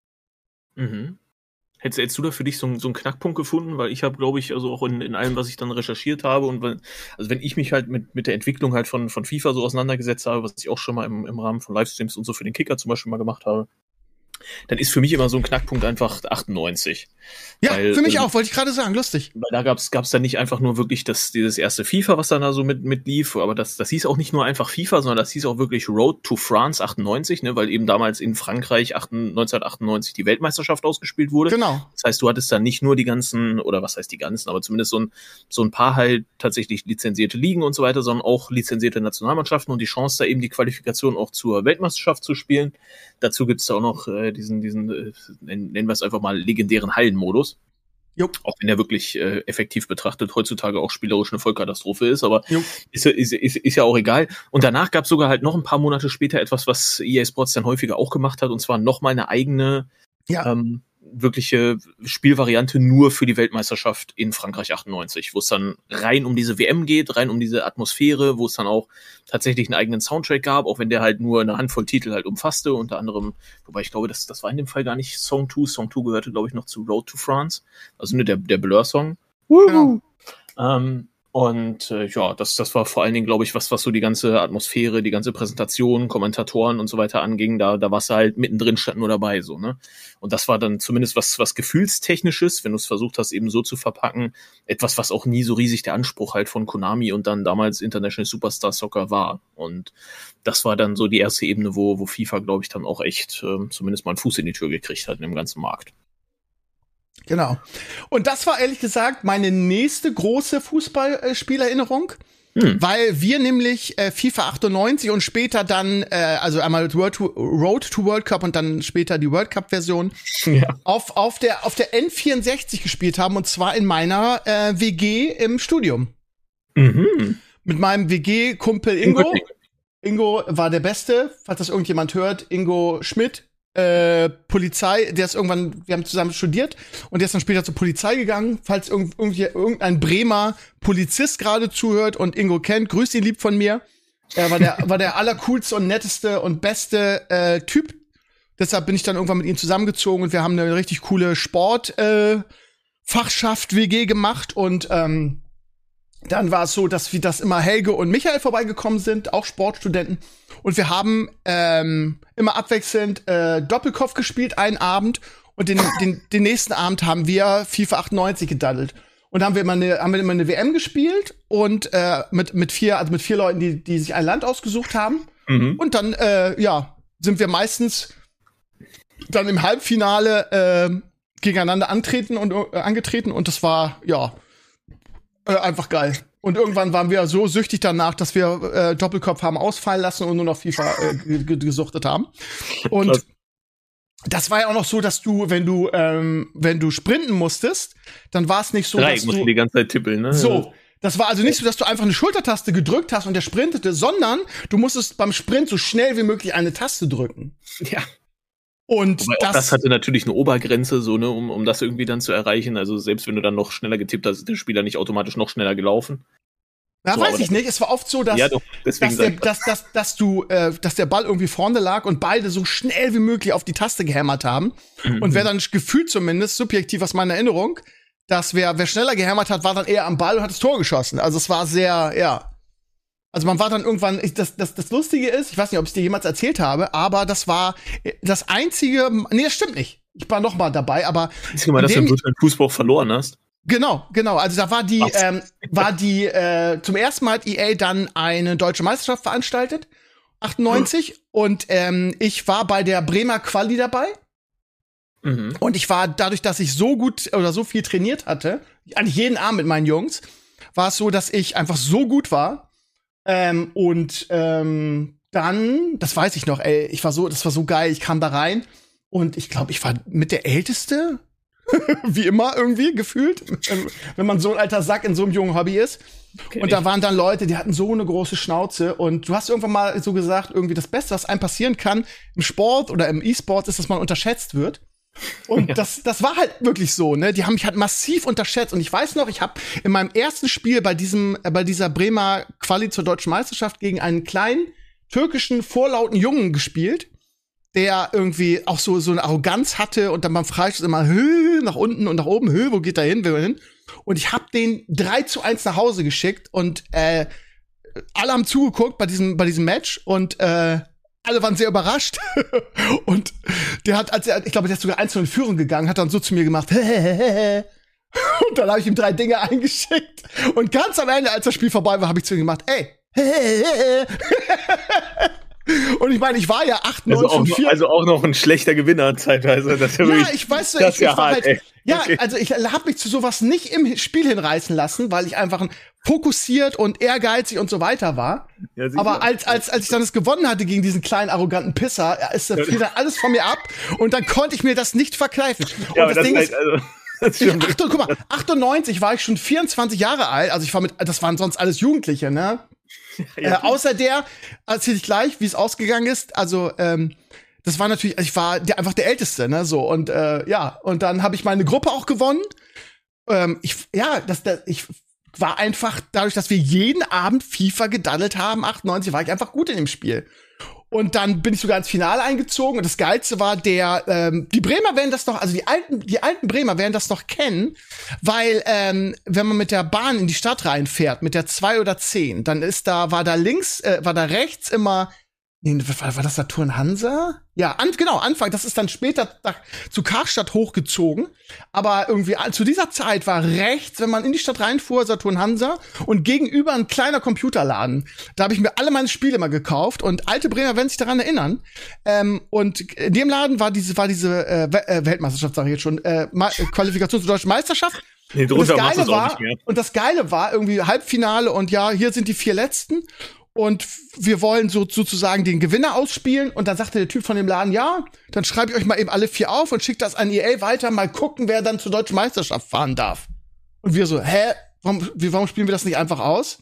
Mhm. Hättest, hättest du da für dich so, so einen Knackpunkt gefunden? Weil ich habe, glaube ich, also auch in, in allem, was ich dann recherchiert habe und weil, also wenn ich mich halt mit, mit der Entwicklung halt von, von FIFA so auseinandergesetzt habe, was ich auch schon mal im, im Rahmen von Livestreams und so für den Kicker zum Beispiel mal gemacht habe, dann ist für mich immer so ein Knackpunkt einfach achtundneunzig. Ja, weil, für mich ähm, auch, wollte ich gerade sagen, lustig. Weil da gab's gab's dann nicht einfach nur wirklich das dieses erste FIFA, was dann da so mit mit lief, aber das das hieß auch nicht nur einfach FIFA, sondern das hieß auch wirklich Road to France achtundneunzig, ne, weil eben damals in Frankreich neunzehnhundertachtundneunzig die Weltmeisterschaft ausgespielt wurde. Genau. Das heißt, du hattest dann nicht nur die ganzen, oder was heißt die ganzen, aber zumindest so ein so ein paar halt tatsächlich lizenzierte Ligen und so weiter, sondern auch lizenzierte Nationalmannschaften und die Chance, da eben die Qualifikation auch zur Weltmeisterschaft zu spielen. Dazu gibt's da auch noch äh, diesen diesen äh, nennen wir es einfach mal legendären Hallenmodus. Jo. Auch wenn er wirklich äh, effektiv betrachtet heutzutage auch spielerisch eine Vollkatastrophe ist, aber ist, ist, ist, ist ja auch egal. Und danach gab es sogar halt noch ein paar Monate später etwas, was E A Sports dann häufiger auch gemacht hat, und zwar noch mal eine eigene ja. ähm, wirkliche Spielvariante nur für die Weltmeisterschaft in Frankreich achtundneunzig, wo es dann rein um diese W M geht, rein um diese Atmosphäre, wo es dann auch tatsächlich einen eigenen Soundtrack gab, auch wenn der halt nur eine Handvoll Titel halt umfasste, unter anderem, wobei ich glaube, das, das war in dem Fall gar nicht Song zwei, Song zwei gehörte, glaube ich, noch zu Road to France, also nur der, der Blur-Song. Genau. Ähm, Und äh, ja, das das war vor allen Dingen, glaube ich, was was so die ganze Atmosphäre, die ganze Präsentation, Kommentatoren und so weiter anging. Da da warst du halt mittendrin, statt nur dabei, so, ne? Und das war dann zumindest was was Gefühlstechnisches, wenn du es versucht hast, eben so zu verpacken, etwas, was auch nie so riesig der Anspruch halt von Konami und dann damals International Superstar Soccer war. Und das war dann so die erste Ebene, wo wo FIFA, glaube ich, dann auch echt äh, zumindest mal einen Fuß in die Tür gekriegt hat in dem ganzen Markt. Genau. Und das war ehrlich gesagt meine nächste große Fußballspielerinnerung, hm. weil wir nämlich äh, FIFA achtundneunzig und später dann, äh, also einmal World to, Road to World Cup und dann später die World Cup Version, ja. auf, auf der, auf der N vierundsechzig gespielt haben, und zwar in meiner äh, W G im Studium. Mhm. Mit meinem W G-Kumpel Ingo. Ingo war der Beste, falls das irgendjemand hört, Ingo Schmidt. Äh, Polizei, der ist irgendwann, wir haben zusammen studiert und der ist dann später zur Polizei gegangen, falls irgend, irgendwie irgendein Bremer Polizist gerade zuhört und Ingo kennt, grüßt ihn lieb von mir. Er war der, war der allercoolste und netteste und beste äh, Typ. Deshalb bin ich dann irgendwann mit ihm zusammengezogen und wir haben eine richtig coole Sport äh, Fachschaft W G gemacht, und ähm, dann war es so, dass wir das immer Helge und Michael vorbeigekommen sind, auch Sportstudenten. Und wir haben ähm, immer abwechselnd äh, Doppelkopf gespielt, einen Abend. Und den, den, den nächsten Abend haben wir FIFA achtundneunzig gedaddelt. Und da haben wir immer eine, haben wir immer eine W M gespielt und äh, mit mit vier, also mit vier Leuten, die die sich ein Land ausgesucht haben. Mhm. Und dann äh, ja sind wir meistens dann im Halbfinale äh, gegeneinander antreten und äh, angetreten und das war ja äh, einfach geil. Und irgendwann waren wir so süchtig danach, dass wir äh, Doppelkopf haben ausfallen lassen und nur noch FIFA äh, gesuchtet haben. Und Klasse. Das war ja auch noch so, dass du, wenn du, ähm, wenn du sprinten musstest, dann war es nicht so, Dreieck dass musst du du die ganze Zeit tippeln, ne? So, das war also nicht so, dass du einfach eine Schultertaste gedrückt hast und der sprintete, sondern du musstest beim Sprint so schnell wie möglich eine Taste drücken. Ja. Und aber das, auch das hatte natürlich eine Obergrenze, so, ne, um, um das irgendwie dann zu erreichen. Also selbst wenn du dann noch schneller getippt hast, ist der Spieler nicht automatisch noch schneller gelaufen. Na, so, weiß ich nicht. Es war oft so, dass, ja, doch, dass, der, dass, dass, dass du, äh, dass der Ball irgendwie vorne lag und beide so schnell wie möglich auf die Taste gehämmert haben. Mhm. Und wer dann gefühlt zumindest, subjektiv aus meiner Erinnerung, dass wer, wer schneller gehämmert hat, war dann eher am Ball und hat das Tor geschossen. Also es war sehr, ja. Also man war dann irgendwann, ich, das, das, das Lustige ist, ich weiß nicht, ob ich es dir jemals erzählt habe, aber das war das einzige, nee, das stimmt nicht. Ich war noch mal dabei, aber. Siehst du mal, dass du im Fußball verloren hast? Genau, genau. Also da war die, ähm, war die, äh, zum ersten Mal hat E A dann eine deutsche Meisterschaft veranstaltet, achtundneunzig, hm. und ähm, ich war bei der Bremer Quali dabei. Mhm. Und ich war, dadurch, dass ich so gut oder so viel trainiert hatte, eigentlich jeden Abend mit meinen Jungs, war es so, dass ich einfach so gut war. Ähm, und ähm, dann, das weiß ich noch, ey, ich war so, das war so geil, ich kam da rein und ich glaube, ich war mit der Älteste, wie immer irgendwie gefühlt, wenn man so ein alter Sack in so einem jungen Hobby ist. Okay, und da waren dann Leute, die hatten so eine große Schnauze und du hast irgendwann mal so gesagt, irgendwie das Beste, was einem passieren kann im Sport oder im E-Sport, ist, dass man unterschätzt wird. Und ja. das, das war halt wirklich so, ne? Die haben mich halt massiv unterschätzt. Und ich weiß noch, ich habe in meinem ersten Spiel bei diesem, äh, bei dieser Bremer Quali zur Deutschen Meisterschaft gegen einen kleinen türkischen vorlauten Jungen gespielt, der irgendwie auch so so eine Arroganz hatte und dann beim Freistoß immer Höh, nach unten und nach oben, Höh, wo geht er hin, will er hin? Und ich habe den drei zu eins nach Hause geschickt und äh, alle haben zugeguckt bei diesem bei diesem Match und äh, alle waren sehr überrascht. Und der hat, als er, ich glaube, der ist sogar eins zu null in Führung gegangen, hat dann so zu mir gemacht, und dann habe ich ihm drei Dinge eingeschickt. Und ganz am Ende, als das Spiel vorbei war, habe ich zu ihm gemacht, ey, und ich meine, ich war ja acht neun also, auch, also auch noch ein schlechter Gewinner zeitweise. Das ist ja, ja, ich weiß, das ich, ich ja war hart, halt, ey. ja, Okay. also ich habe mich zu sowas nicht im Spiel hinreißen lassen, weil ich einfach fokussiert und ehrgeizig und so weiter war. Ja, aber als als als ich dann es gewonnen hatte gegen diesen kleinen arroganten Pisser, ist das fiel dann alles von mir ab und dann konnte ich mir das nicht verkneifen. Und ja, das, das Ding heißt, ist, also, das ich, acht, guck mal, achtundneunzig war ich schon vierundzwanzig Jahre alt, also ich war mit, das waren sonst alles Jugendliche, ne? Ja, äh, außer der, erzähl ich gleich, wie es ausgegangen ist. Also, ähm, das war natürlich, ich war der, einfach der Älteste, ne, so. Und, äh, ja, und dann habe ich meine Gruppe auch gewonnen. Ähm, ich, ja, das, das, ich war einfach, dadurch, dass wir jeden Abend FIFA gedaddelt haben, achtundneunzig, war ich einfach gut in dem Spiel. Und dann bin ich sogar ins Finale eingezogen. Und das Geilste war der, ähm, die Bremer werden das noch, also die alten, die alten Bremer werden das noch kennen, weil, ähm, wenn man mit der Bahn in die Stadt reinfährt, mit der zwei oder zehn, dann ist da, war da links, äh, war da rechts immer, nee, war, war das Saturn Hansa? Ja, an, genau, Anfang, das ist dann später nach, zu Karstadt hochgezogen. Aber irgendwie zu dieser Zeit war rechts, wenn man in die Stadt reinfuhr, Saturn Hansa und gegenüber ein kleiner Computerladen. Da habe ich mir alle meine Spiele immer gekauft und alte Bremer werden sich daran erinnern. Ähm, und in dem Laden war diese, war diese äh, Weltmeisterschaft, sage ich jetzt schon, äh, Qualifikation zur Deutschen Meisterschaft. Nee, und, das Geile war, war, und das Geile war irgendwie Halbfinale und ja, hier sind die vier Letzten. Und wir wollen so sozusagen den Gewinner ausspielen. Und dann sagte der Typ von dem Laden, ja, dann schreibe ich euch mal eben alle vier auf und schickt das an E A weiter. Mal gucken, wer dann zur Deutschen Meisterschaft fahren darf. Und wir so, hä? Warum, warum spielen wir das nicht einfach aus?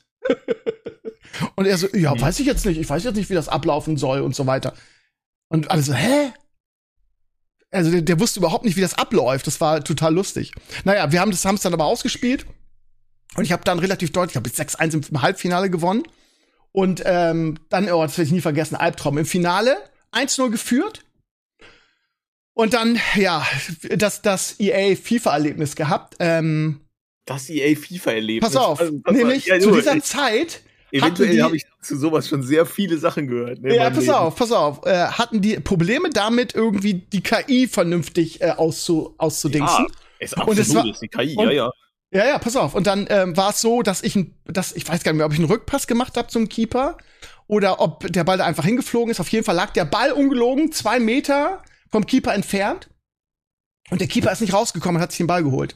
Und er so, ja, weiß ich jetzt nicht. Ich weiß jetzt nicht, wie das ablaufen soll und so weiter. Und alle so, hä? Also der, der wusste überhaupt nicht, wie das abläuft. Das war total lustig. Naja, wir haben das haben's dann aber ausgespielt. Und ich habe dann relativ deutlich, ich habe sechs eins im Halbfinale gewonnen. Und ähm, dann, oh, das werde ich nie vergessen, Albtraum. Im Finale eins null geführt. Und dann, ja, das, das E A FIFA-Erlebnis gehabt. Ähm, das E A FIFA-Erlebnis? Pass auf, also, pass nämlich ja, zu dieser ich, Zeit eventuell habe ich zu sowas schon sehr viele Sachen gehört. Ne, ja, pass Leben. auf, pass auf. Äh, hatten die Probleme damit, irgendwie die K I vernünftig äh, auszu, auszudingsen. Ja, ist absolut, und es war, ist die K I, und, ja, ja. Ja, ja, pass auf. Und dann ähm, war es so, dass ich, ein, dass, ich weiß gar nicht mehr, ob ich einen Rückpass gemacht habe zum Keeper oder ob der Ball da einfach hingeflogen ist. Auf jeden Fall lag der Ball ungelogen zwei Meter vom Keeper entfernt. Und der Keeper ist nicht rausgekommen und hat sich den Ball geholt.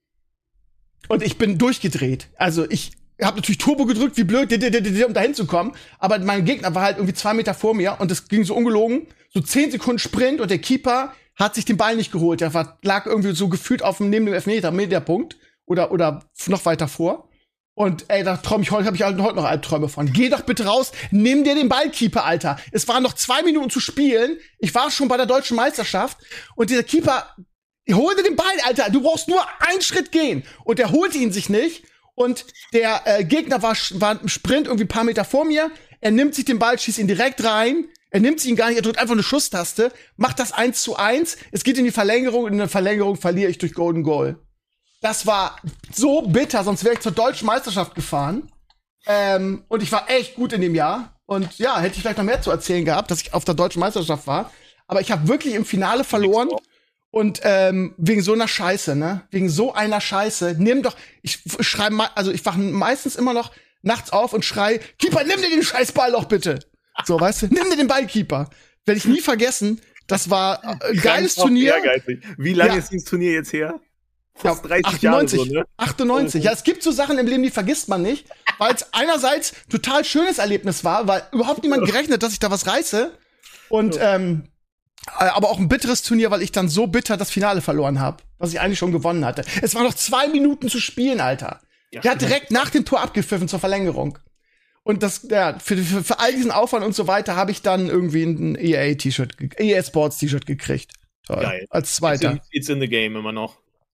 Und ich bin durchgedreht. Also ich habe natürlich Turbo gedrückt, wie blöd, um da hinzukommen. Aber mein Gegner war halt irgendwie zwei Meter vor mir und es ging so ungelogen, so zehn Sekunden Sprint und der Keeper hat sich den Ball nicht geholt. Der war, lag irgendwie so gefühlt auf dem neben dem Elfmeter, Meterpunkt oder oder noch weiter vor. Und ey, da träume ich heute, habe ich heute noch Albträume von. Geh doch bitte raus, nimm dir den Ballkeeper, Alter. Es waren noch zwei Minuten zu spielen. Ich war schon bei der deutschen Meisterschaft und dieser Keeper holte den Ball, Alter. Du brauchst nur einen Schritt gehen und der holte ihn sich nicht. Und der äh, Gegner war, war im Sprint irgendwie ein paar Meter vor mir. Er nimmt sich den Ball, schießt ihn direkt rein. Er nimmt sich ihn gar nicht, er drückt einfach eine Schusstaste, macht das eins zu eins. Es geht in die Verlängerung und in der Verlängerung verliere ich durch Golden Goal. Das war so bitter, sonst wäre ich zur deutschen Meisterschaft gefahren. Ähm, und ich war echt gut in dem Jahr. Und ja, hätte ich vielleicht noch mehr zu erzählen gehabt, dass ich auf der deutschen Meisterschaft war. Aber ich habe wirklich im Finale verloren. Und ähm, wegen so einer Scheiße, ne? Wegen so einer Scheiße. Nimm doch, ich schreibe, also ich wache meistens immer noch nachts auf und schrei, Keeper, nimm dir den Scheißball doch bitte. So, weißt du, nimm dir den Ball, Keeper. Werde ich nie vergessen. Das war ein geiles Turnier. Wie lange ja. ist dieses Turnier jetzt her? Fast ja, dreißig achtundneunzig, Jahre so, ne? achtundneunzig. Ja, es gibt so Sachen im Leben, die vergisst man nicht, weil es einerseits total schönes Erlebnis war, weil überhaupt niemand gerechnet, dass ich da was reiße. Und ähm, aber auch ein bitteres Turnier, weil ich dann so bitter das Finale verloren habe, was ich eigentlich schon gewonnen hatte. Es waren noch zwei Minuten zu spielen, Alter. Ja, der hat direkt nach dem Tor abgepfiffen zur Verlängerung. Und das, ja, für, für, für all diesen Aufwand und so weiter habe ich dann irgendwie ein E A-T-Shirt, E A Sports T-Shirt gekriegt. Toll. Geil. Als Zweiter. It's in, it's in the game immer noch.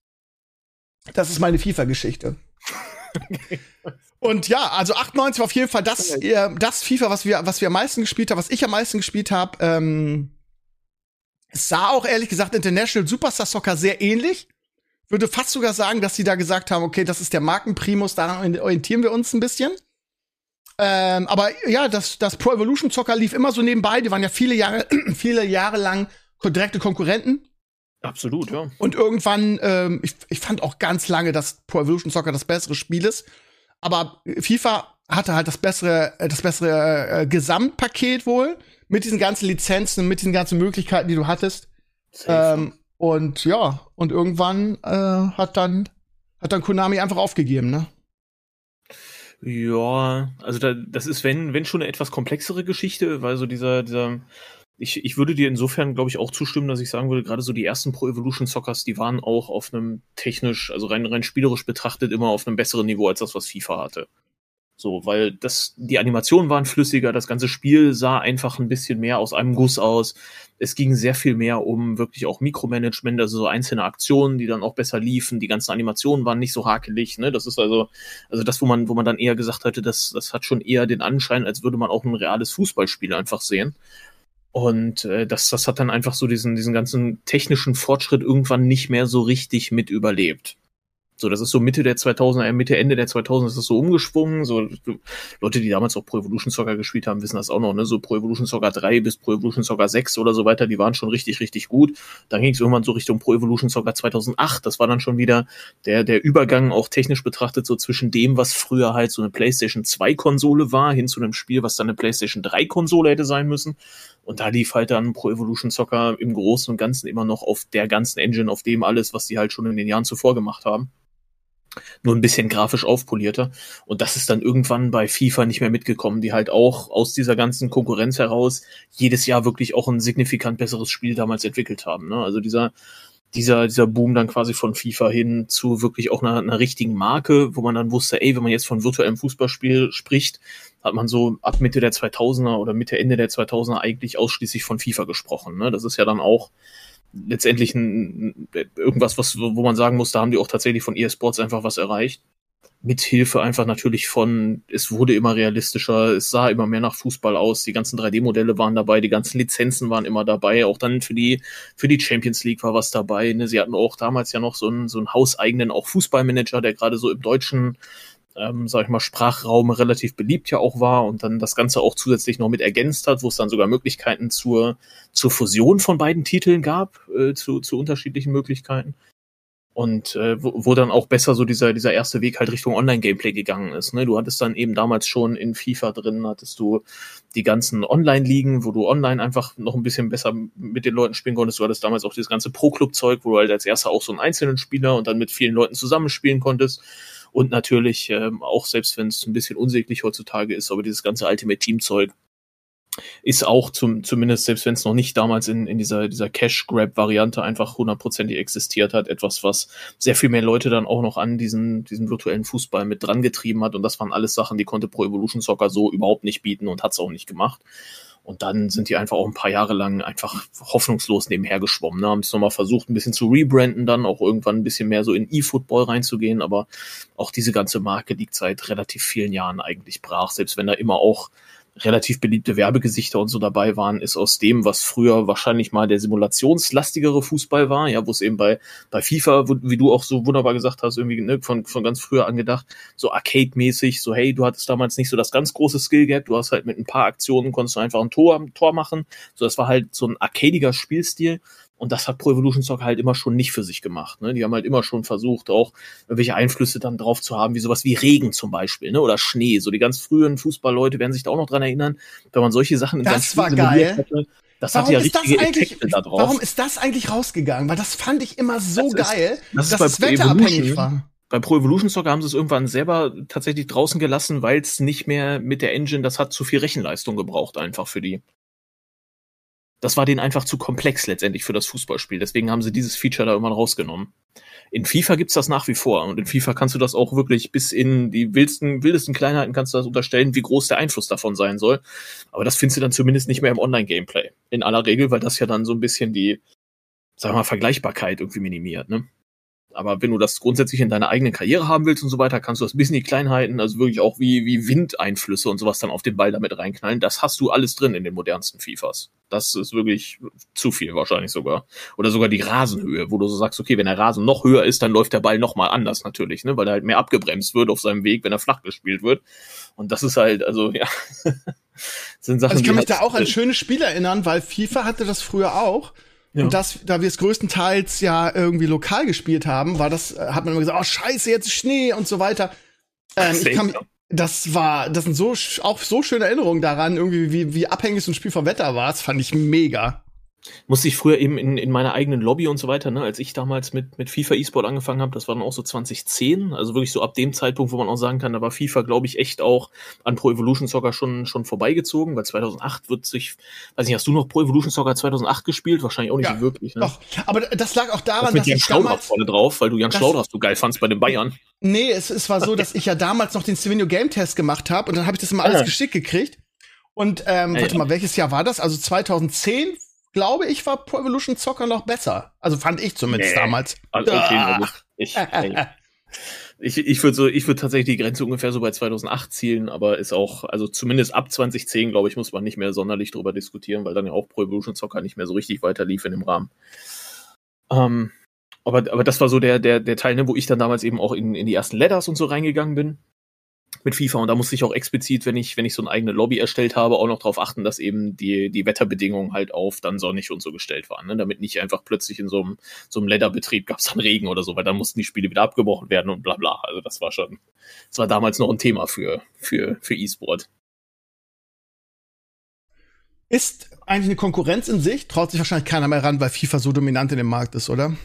Das ist meine FIFA-Geschichte. Okay. Und ja, also achtundneunzig war auf jeden Fall das, äh, das FIFA, was wir, was wir am meisten gespielt haben, was ich am meisten gespielt habe. Ähm, es sah auch ehrlich gesagt International Superstar Soccer sehr ähnlich. Würde fast sogar sagen, dass sie da gesagt haben, okay, das ist der Markenprimus, daran orientieren wir uns ein bisschen. Ähm, aber ja, das, das Pro Evolution Soccer lief immer so nebenbei. Die waren ja viele Jahre, viele Jahre lang direkte Konkurrenten. Absolut, ja. Und irgendwann, ähm, ich, ich fand auch ganz lange, dass Pro Evolution Soccer das bessere Spiel ist. Aber FIFA hatte halt das bessere, das bessere äh, Gesamtpaket wohl. Mit diesen ganzen Lizenzen, mit diesen ganzen Möglichkeiten, die du hattest. Ähm, und ja, und irgendwann äh, hat dann hat dann Konami einfach aufgegeben, ne? Ja, also da, das ist, wenn, wenn schon eine etwas komplexere Geschichte, weil so dieser, dieser, ich, ich würde dir insofern, glaube ich, auch zustimmen, dass ich sagen würde, gerade so die ersten Pro Evolution Soccers, die waren auch auf einem technisch, also rein, rein spielerisch betrachtet, immer auf einem besseren Niveau als das, was FIFA hatte. So, weil das, die Animationen waren flüssiger, das ganze Spiel sah einfach ein bisschen mehr aus einem Guss aus. Es ging sehr viel mehr um wirklich auch Mikromanagement, also so einzelne Aktionen, die dann auch besser liefen. Die ganzen Animationen waren nicht so hakelig, ne? Das ist also, also das, wo man, wo man dann eher gesagt hatte, das, das hat schon eher den Anschein, als würde man auch ein reales Fußballspiel einfach sehen. Und äh, das, das hat dann einfach so diesen, diesen ganzen technischen Fortschritt irgendwann nicht mehr so richtig mit überlebt. So, das ist so Mitte der zweitausender, Mitte, Ende der zweitausender ist das so umgeschwungen. So, Leute, die damals auch Pro Evolution Soccer gespielt haben, wissen das auch noch, ne? So Pro Evolution Soccer drei bis Pro Evolution Soccer sechs oder so weiter, die waren schon richtig, richtig gut. Dann ging es irgendwann so Richtung Pro Evolution Soccer zweitausendacht. Das war dann schon wieder der, der Übergang auch technisch betrachtet so zwischen dem, was früher halt so eine PlayStation zwei Konsole war, hin zu einem Spiel, was dann eine PlayStation drei Konsole hätte sein müssen. Und da lief halt dann Pro Evolution Soccer im Großen und Ganzen immer noch auf der ganzen Engine, auf dem alles, was die halt schon in den Jahren zuvor gemacht haben. Nur ein bisschen grafisch aufpolierter. Und das ist dann irgendwann bei FIFA nicht mehr mitgekommen, die halt auch aus dieser ganzen Konkurrenz heraus jedes Jahr wirklich auch ein signifikant besseres Spiel damals entwickelt haben. Ne? Also dieser, dieser, dieser Boom dann quasi von FIFA hin zu wirklich auch einer, einer richtigen Marke, wo man dann wusste, ey, wenn man jetzt von virtuellem Fußballspiel spricht, hat man so ab Mitte der zweitausender oder Mitte, Ende der zweitausender eigentlich ausschließlich von FIFA gesprochen. Ne? Das ist ja dann auch letztendlich ein, irgendwas, was, wo man sagen muss, da haben die auch tatsächlich von E A Sports einfach was erreicht. Mit Hilfe einfach natürlich von, es wurde immer realistischer, es sah immer mehr nach Fußball aus, die ganzen drei D-Modelle waren dabei, die ganzen Lizenzen waren immer dabei, auch dann für die für die Champions League war was dabei. Ne? Sie hatten auch damals ja noch so einen, so einen hauseigenen auch Fußballmanager, der gerade so im deutschen Ähm, sag ich mal, Sprachraum relativ beliebt ja auch war und dann das Ganze auch zusätzlich noch mit ergänzt hat, wo es dann sogar Möglichkeiten zur zur Fusion von beiden Titeln gab, äh, zu, zu unterschiedlichen Möglichkeiten. Und äh, wo, wo dann auch besser so dieser dieser erste Weg halt Richtung Online-Gameplay gegangen ist. Ne? Du hattest dann eben damals schon in FIFA drin, hattest du die ganzen Online-Ligen, wo du online einfach noch ein bisschen besser mit den Leuten spielen konntest. Du hattest damals auch dieses ganze Pro-Club-Zeug, wo du halt als erster auch so einen einzelnen Spieler und dann mit vielen Leuten zusammenspielen konntest. Und natürlich, ähm, auch selbst wenn es ein bisschen unsäglich heutzutage ist, aber dieses ganze Ultimate-Team-Zeug ist auch zum, zumindest, selbst wenn es noch nicht damals in, in dieser, dieser Cash-Grab-Variante einfach hundertprozentig existiert hat, etwas, was sehr viel mehr Leute dann auch noch an diesen, diesen virtuellen Fußball mit dran getrieben hat. Und das waren alles Sachen, die konnte Pro Evolution Soccer so überhaupt nicht bieten und hat es auch nicht gemacht. Und dann sind die einfach auch ein paar Jahre lang einfach hoffnungslos nebenher geschwommen. Ne? Haben es nochmal versucht, ein bisschen zu rebranden, dann auch irgendwann ein bisschen mehr so in E-Football reinzugehen. Aber auch diese ganze Marke liegt seit relativ vielen Jahren eigentlich brach. Selbst wenn da immer auch relativ beliebte Werbegesichter und so dabei waren, ist aus dem, was früher wahrscheinlich mal der simulationslastigere Fußball war, ja, wo es eben bei bei FIFA, wo, wie du auch so wunderbar gesagt hast, irgendwie ne, von von ganz früher angedacht, so Arcade-mäßig, so hey, du hattest damals nicht so das ganz große Skill-Gap, du hast halt mit ein paar Aktionen, konntest du einfach ein Tor, ein Tor machen, so das war halt so ein arcadiger Spielstil. Und das hat Pro Evolution Soccer halt immer schon nicht für sich gemacht. Ne? Die haben halt immer schon versucht, auch irgendwelche Einflüsse dann drauf zu haben, wie sowas wie Regen zum Beispiel, ne? Oder Schnee. So die ganz frühen Fußballleute werden sich da auch noch dran erinnern, wenn man solche Sachen in Das war geil. Hatte. Das warum hatte ja ist richtige das eigentlich, Effekte da drauf. Warum ist das eigentlich rausgegangen? Weil das fand ich immer so das geil, ist, das dass ist es wetterabhängig war. Bei Pro Evolution Soccer haben sie es irgendwann selber tatsächlich draußen gelassen, weil es nicht mehr mit der Engine, das hat zu viel Rechenleistung gebraucht einfach für die. Das war denen einfach zu komplex letztendlich für das Fußballspiel. Deswegen haben sie dieses Feature da irgendwann rausgenommen. In FIFA gibt's das nach wie vor. Und in FIFA kannst du das auch wirklich bis in die wildesten, wildesten Kleinheiten kannst du das unterstellen, wie groß der Einfluss davon sein soll. Aber das findest du dann zumindest nicht mehr im Online-Gameplay. In aller Regel, weil das ja dann so ein bisschen die, sagen wir mal, Vergleichbarkeit irgendwie minimiert, ne? Aber wenn du das grundsätzlich in deiner eigenen Karriere haben willst und so weiter, kannst du das bis in die Kleinheiten, also wirklich auch wie, wie Windeinflüsse und sowas dann auf den Ball damit reinknallen. Das hast du alles drin in den modernsten FIFAs. Das ist wirklich zu viel wahrscheinlich sogar. Oder sogar die Rasenhöhe, wo du so sagst, okay, wenn der Rasen noch höher ist, dann läuft der Ball noch mal anders natürlich, ne, weil er halt mehr abgebremst wird auf seinem Weg, wenn er flach gespielt wird. Und das ist halt, also, ja, sind Sachen, also ich kann mich halt da auch an schöne Spiele erinnern, weil FIFA hatte das früher auch. Ja. Und das, da wir es größtenteils ja irgendwie lokal gespielt haben, war das, hat man immer gesagt, oh scheiße, jetzt ist Schnee und so weiter. Ähm, ich kann, das war, das sind so, auch so schöne Erinnerungen daran, irgendwie, wie, wie abhängig so ein Spiel vom Wetter war. Das fand ich mega. Musste ich früher eben in, in meiner eigenen Lobby und so weiter, ne, als ich damals mit, mit FIFA E-Sport angefangen habe, das war dann auch so zwanzig zehn, also wirklich so ab dem Zeitpunkt, wo man auch sagen kann, da war FIFA, glaube ich, echt auch an Pro Evolution Soccer schon, schon vorbeigezogen, weil zweitausendacht wird sich, weiß nicht, hast du noch Pro Evolution Soccer zweitausendacht gespielt? Wahrscheinlich auch nicht ja, wirklich, ne? Doch, aber das lag auch daran, das mit dass Jan ich Schlaudraff damals vorne drauf, weil du Jan das, Schlaudraff so geil fandst bei den Bayern. Nee, es, es war so, dass ich ja damals noch den Stevenio Game Test gemacht habe und dann habe ich das immer alles ah. geschickt gekriegt. Und, ähm, ja, warte ja. mal, welches Jahr war das? Also zweitauszehn, glaube ich, war Pro Evolution Soccer noch besser. Also fand ich zumindest nee. damals. Also, okay, also ich, ey. ich, ich würde so, ich würde tatsächlich die Grenze ungefähr so bei zweitausendacht zielen, aber ist auch, also zumindest ab zwanzig zehn, glaube ich, muss man nicht mehr sonderlich drüber diskutieren, weil dann ja auch Pro Evolution Soccer nicht mehr so richtig weiter lief in dem Rahmen. Ähm, aber, aber das war so der, der, der Teil, ne, wo ich dann damals eben auch in, in die ersten Letters und so reingegangen bin. Mit FIFA, und da musste ich auch explizit, wenn ich wenn ich so eine eigene Lobby erstellt habe, auch noch darauf achten, dass eben die die Wetterbedingungen halt auf dann sonnig und so gestellt waren, ne? Damit nicht einfach plötzlich in so einem so einem Lederbetrieb gab es dann Regen oder so, weil dann mussten die Spiele wieder abgebrochen werden und bla bla. Also das war schon, das war damals noch ein Thema für für für E-Sport. Ist eigentlich eine Konkurrenz in sich? Traut sich wahrscheinlich keiner mehr ran, weil FIFA so dominant in dem Markt ist, oder?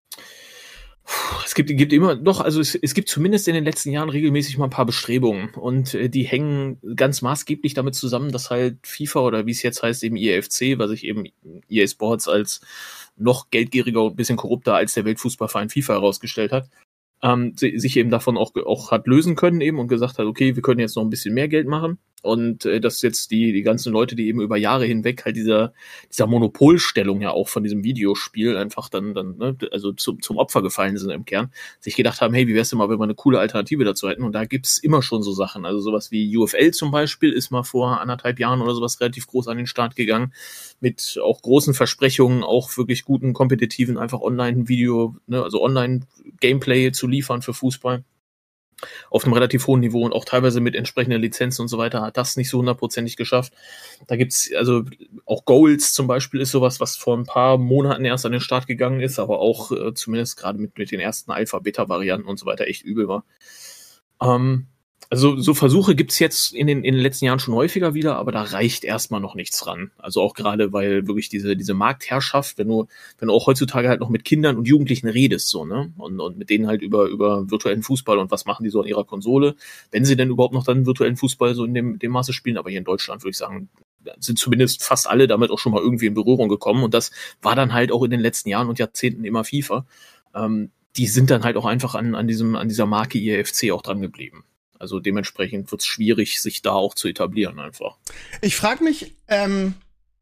Es gibt, gibt immer doch, also es, es gibt zumindest in den letzten Jahren regelmäßig mal ein paar Bestrebungen und äh, die hängen ganz maßgeblich damit zusammen, dass halt FIFA oder wie es jetzt heißt eben E A F C, was sich eben E A Sports als noch geldgieriger und ein bisschen korrupter als der Weltfußballverein FIFA herausgestellt hat, ähm, sich eben davon auch, auch hat lösen können eben und gesagt hat, okay, wir können jetzt noch ein bisschen mehr Geld machen. Und äh, dass jetzt die die ganzen Leute, die eben über Jahre hinweg halt dieser dieser Monopolstellung ja auch von diesem Videospiel einfach dann dann ne, also zum zum Opfer gefallen sind im Kern, sich gedacht haben, hey, wie wär's denn mal, wenn wir eine coole Alternative dazu hätten? Und da gibt's immer schon so Sachen, also sowas wie U F L zum Beispiel ist mal vor anderthalb Jahren oder sowas relativ groß an den Start gegangen, mit auch großen Versprechungen, auch wirklich guten kompetitiven einfach Online-Video, ne, also Online-Gameplay zu liefern für Fußball. auf einem relativ hohen Niveau und auch teilweise mit entsprechenden Lizenzen und so weiter, hat das nicht so hundertprozentig geschafft. Da gibt's also auch Goals zum Beispiel ist sowas, was vor ein paar Monaten erst an den Start gegangen ist, aber auch äh, zumindest gerade mit, mit den ersten Alpha-Beta-Varianten und so weiter echt übel war. Ähm, Also so Versuche gibt's jetzt in den, in den letzten Jahren schon häufiger wieder, aber da reicht erstmal noch nichts ran. Also auch gerade, weil wirklich diese, diese Marktherrschaft, wenn du, wenn du auch heutzutage halt noch mit Kindern und Jugendlichen redest, so, ne, und, und mit denen halt über, über virtuellen Fußball und was machen die so an ihrer Konsole, wenn sie denn überhaupt noch dann virtuellen Fußball so in dem, dem Maße spielen, aber hier in Deutschland würde ich sagen, sind zumindest fast alle damit auch schon mal irgendwie in Berührung gekommen und das war dann halt auch in den letzten Jahren und Jahrzehnten immer FIFA. Ähm, die sind dann halt auch einfach an, an diesem, an dieser Marke I E F C auch dran geblieben. Also dementsprechend wird es schwierig, sich da auch zu etablieren einfach. Ich frage mich, ähm,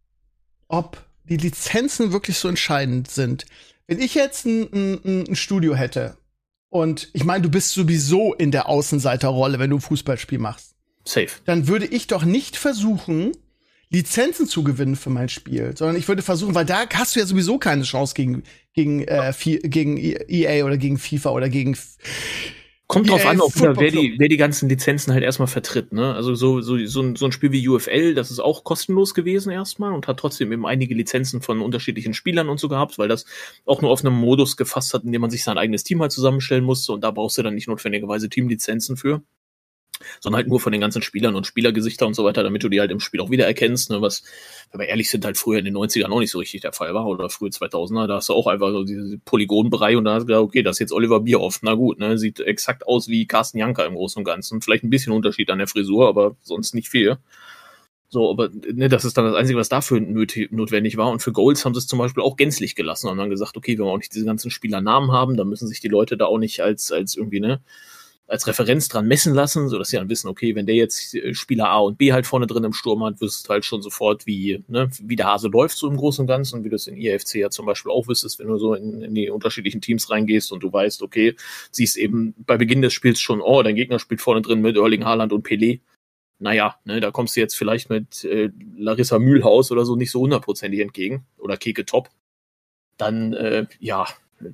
ob die Lizenzen wirklich so entscheidend sind. Wenn ich jetzt ein, ein, ein Studio hätte und ich meine, du bist sowieso in der Außenseiterrolle, wenn du ein Fußballspiel machst. Safe. Dann würde ich doch nicht versuchen, Lizenzen zu gewinnen für mein Spiel, sondern ich würde versuchen, weil da hast du ja sowieso keine Chance gegen, gegen, äh, gegen E A oder gegen FIFA oder gegen Kommt drauf an, auch wieder, wer die, wer die ganzen Lizenzen halt erstmal vertritt, ne? Also so, so, so ein, so ein Spiel wie U F L, das ist auch kostenlos gewesen erstmal und hat trotzdem eben einige Lizenzen von unterschiedlichen Spielern und so gehabt, weil das auch nur auf einem Modus gefasst hat, in dem man sich sein eigenes Team halt zusammenstellen musste und da brauchst du dann nicht notwendigerweise Teamlizenzen für, sondern halt nur von den ganzen Spielern und Spielergesichter und so weiter, damit du die halt im Spiel auch wieder erkennst, ne, was, wenn wir ehrlich sind, halt früher in den neunzigern auch nicht so richtig der Fall war, oder frühe zweitausender, da hast du auch einfach so diese Polygonbrei und da hast du gedacht, okay, das ist jetzt Oliver Bierhoff, na gut, ne, sieht exakt aus wie Carsten Janka im Großen und Ganzen, vielleicht ein bisschen Unterschied an der Frisur, aber sonst nicht viel. So, aber ne, das ist dann das Einzige, was dafür nötig, notwendig war. Und für Goals haben sie es zum Beispiel auch gänzlich gelassen und dann gesagt, okay, wenn wir auch nicht diese ganzen Spielernamen haben, dann müssen sich die Leute da auch nicht als, als irgendwie, ne, als Referenz dran messen lassen, sodass sie dann wissen, okay, wenn der jetzt Spieler A und B halt vorne drin im Sturm hat, wüsstest du halt schon sofort, wie, ne, wie der Hase läuft so im Großen und Ganzen, wie du es in I E F C ja zum Beispiel auch wüsstest, wenn du so in, in die unterschiedlichen Teams reingehst und du weißt, okay, siehst eben bei Beginn des Spiels schon, oh, dein Gegner spielt vorne drin mit Erling Haaland und Pelé. Naja, ne, da kommst du jetzt vielleicht mit äh, Larissa Mühlhaus oder so nicht so hundertprozentig entgegen oder Keke Top. Dann, äh, ja,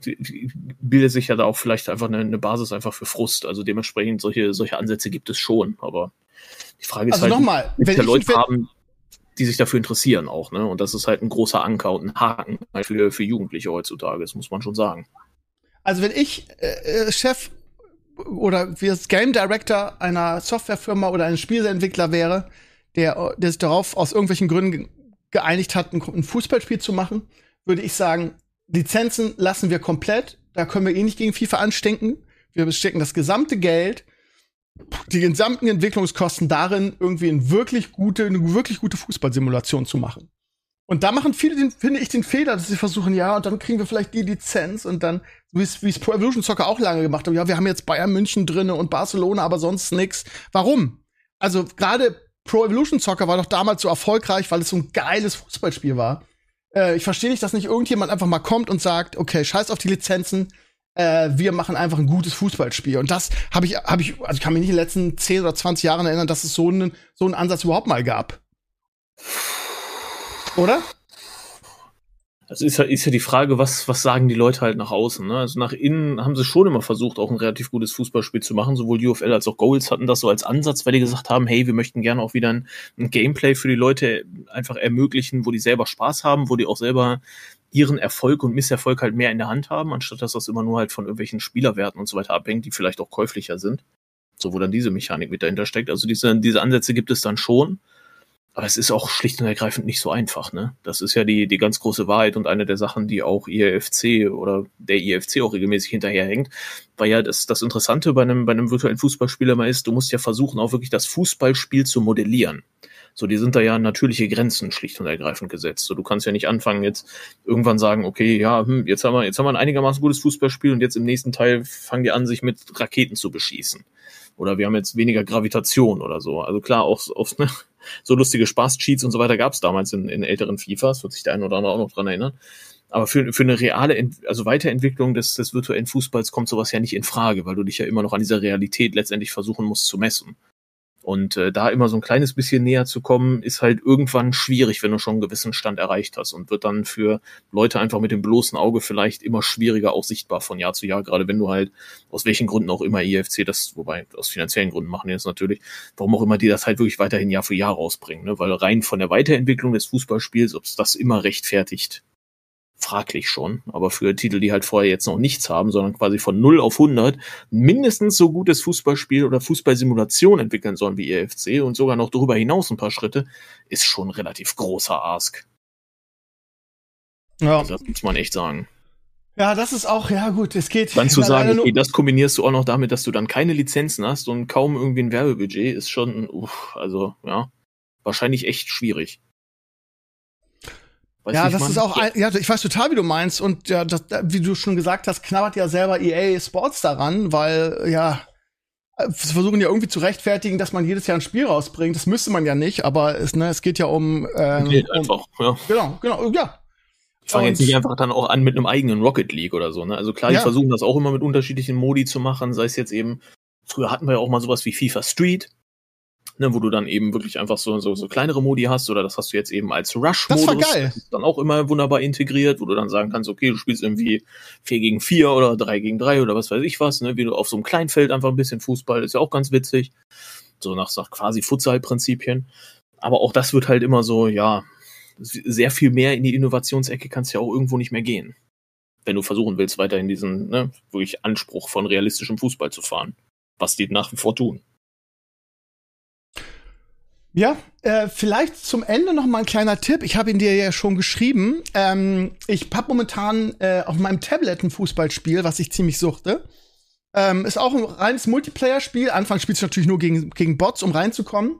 bildet sich ja da auch vielleicht einfach eine, eine Basis einfach für Frust. Also dementsprechend solche, solche Ansätze gibt es schon. Aber die Frage ist also halt, nochmal, wenn wir Leute ich, haben, die sich dafür interessieren auch, ne? Und das ist halt ein großer Anker und ein Haken für, für Jugendliche heutzutage, das muss man schon sagen. Also wenn ich äh, Chef oder wie das Game Director einer Softwarefirma oder eines Spieleentwickler wäre, der, der sich darauf aus irgendwelchen Gründen geeinigt hat, ein, ein Fußballspiel zu machen, würde ich sagen, Lizenzen lassen wir komplett. Da können wir eh nicht gegen FIFA anstinken. Wir stecken das gesamte Geld, die gesamten Entwicklungskosten darin, irgendwie eine wirklich gute, eine wirklich gute Fußballsimulation zu machen. Und da machen viele, den, finde ich, den Fehler, dass sie versuchen, ja, und dann kriegen wir vielleicht die Lizenz und dann, wie es Pro Evolution Soccer auch lange gemacht hat, ja, wir haben jetzt Bayern München drinne und Barcelona, aber sonst nix. Warum? Also gerade Pro Evolution Soccer war doch damals so erfolgreich, weil es so ein geiles Fußballspiel war. Ich verstehe nicht, dass nicht irgendjemand einfach mal kommt und sagt, okay, scheiß auf die Lizenzen, äh, wir machen einfach ein gutes Fußballspiel. Und das habe ich, habe ich, also ich kann mich nicht in den letzten zehn oder zwanzig Jahren erinnern, dass es so einen, so einen Ansatz überhaupt mal gab. Oder? Das ist ja, ist ja die Frage, was, was sagen die Leute halt nach außen, ne? Also nach innen haben sie schon immer versucht, auch ein relativ gutes Fußballspiel zu machen. Sowohl U F L als auch Goals hatten das so als Ansatz, weil die gesagt haben, hey, wir möchten gerne auch wieder ein, ein Gameplay für die Leute einfach ermöglichen, wo die selber Spaß haben, wo die auch selber ihren Erfolg und Misserfolg halt mehr in der Hand haben, anstatt dass das immer nur halt von irgendwelchen Spielerwerten und so weiter abhängt, die vielleicht auch käuflicher sind. So, wo dann diese Mechanik mit dahinter steckt. Also diese, diese Ansätze gibt es dann schon. Aber es ist auch schlicht und ergreifend nicht so einfach, ne? Das ist ja die, die ganz große Wahrheit und eine der Sachen, die auch I E F C oder der I E F C auch regelmäßig hinterherhängt. Weil ja das, das Interessante bei einem, bei einem virtuellen Fußballspiel immer ist, du musst ja versuchen, auch wirklich das Fußballspiel zu modellieren. So, die sind da ja natürliche Grenzen schlicht und ergreifend gesetzt. So, du kannst ja nicht anfangen, jetzt irgendwann sagen, okay, ja, hm, jetzt haben wir, jetzt haben wir ein einigermaßen gutes Fußballspiel und jetzt im nächsten Teil fangen die an, sich mit Raketen zu beschießen. Oder wir haben jetzt weniger Gravitation oder so. Also klar, auch oft, ne, so lustige Spaß-Cheats und so weiter gab es damals in, in älteren FIFAs, wird sich der eine oder andere auch noch dran erinnern. Aber für, für eine reale, Ent- also Weiterentwicklung des, des virtuellen Fußballs kommt sowas ja nicht in Frage, weil du dich ja immer noch an dieser Realität letztendlich versuchen musst zu messen. Und äh, da immer so ein kleines bisschen näher zu kommen, ist halt irgendwann schwierig, wenn du schon einen gewissen Stand erreicht hast und wird dann für Leute einfach mit dem bloßen Auge vielleicht immer schwieriger auch sichtbar von Jahr zu Jahr, gerade wenn du halt aus welchen Gründen auch immer I F C das, wobei aus finanziellen Gründen machen die das natürlich, warum auch immer die das halt wirklich weiterhin Jahr für Jahr rausbringen, ne? Weil rein von der Weiterentwicklung des Fußballspiels, ob es das immer rechtfertigt, fraglich schon, aber für Titel, die halt vorher jetzt noch nichts haben, sondern quasi von null auf hundert mindestens so gutes Fußballspiel oder Fußballsimulation entwickeln sollen wie E F C und sogar noch darüber hinaus ein paar Schritte, ist schon ein relativ großer Ask. Ja. Also das muss man echt sagen. Ja, das ist auch, ja gut, es geht. Dann zu sagen, okay, das kombinierst du auch noch damit, dass du dann keine Lizenzen hast und kaum irgendwie ein Werbebudget, ist schon, uff, also ja, wahrscheinlich echt schwierig. Weißt ja, du, das ich ist auch, ein, ja, ich weiß total, wie du meinst. Und ja, das, wie du schon gesagt hast, knabbert ja selber E A Sports daran, weil, ja, sie versuchen ja irgendwie zu rechtfertigen, dass man jedes Jahr ein Spiel rausbringt. Das müsste man ja nicht, aber es, ne, es geht ja um, ähm, geht einfach, um ja. Genau, genau, ja. Ich fange jetzt nicht einfach dann auch an mit einem eigenen Rocket League oder so, ne? Also klar, die ja. versuchen das auch immer mit unterschiedlichen Modi zu machen, sei es jetzt eben, früher hatten wir ja auch mal sowas wie FIFA Street, ne, wo du dann eben wirklich einfach so, so, so kleinere Modi hast, oder das hast du jetzt eben als Rush-Modus. Das war geil. Das ist dann auch immer wunderbar integriert, wo du dann sagen kannst, okay, du spielst irgendwie vier gegen vier oder drei gegen drei oder was weiß ich was, ne, wie du auf so einem Kleinfeld einfach ein bisschen Fußball, ist ja auch ganz witzig. So nach, nach quasi Futsal-Prinzipien. Aber auch das wird halt immer so, ja, sehr viel mehr in die Innovationsecke kannst ja auch irgendwo nicht mehr gehen. Wenn du versuchen willst, weiterhin diesen, ne, wirklich Anspruch von realistischem Fußball zu fahren. Was die nach wie vor tun. Ja, äh, vielleicht zum Ende noch mal ein kleiner Tipp. Ich habe ihn dir ja schon geschrieben. Ähm, ich habe momentan äh, auf meinem Tablet ein Fußballspiel, was ich ziemlich suchte. Ähm, ist auch ein reines Multiplayer-Spiel. Anfangs spielst du natürlich nur gegen, gegen Bots, um reinzukommen.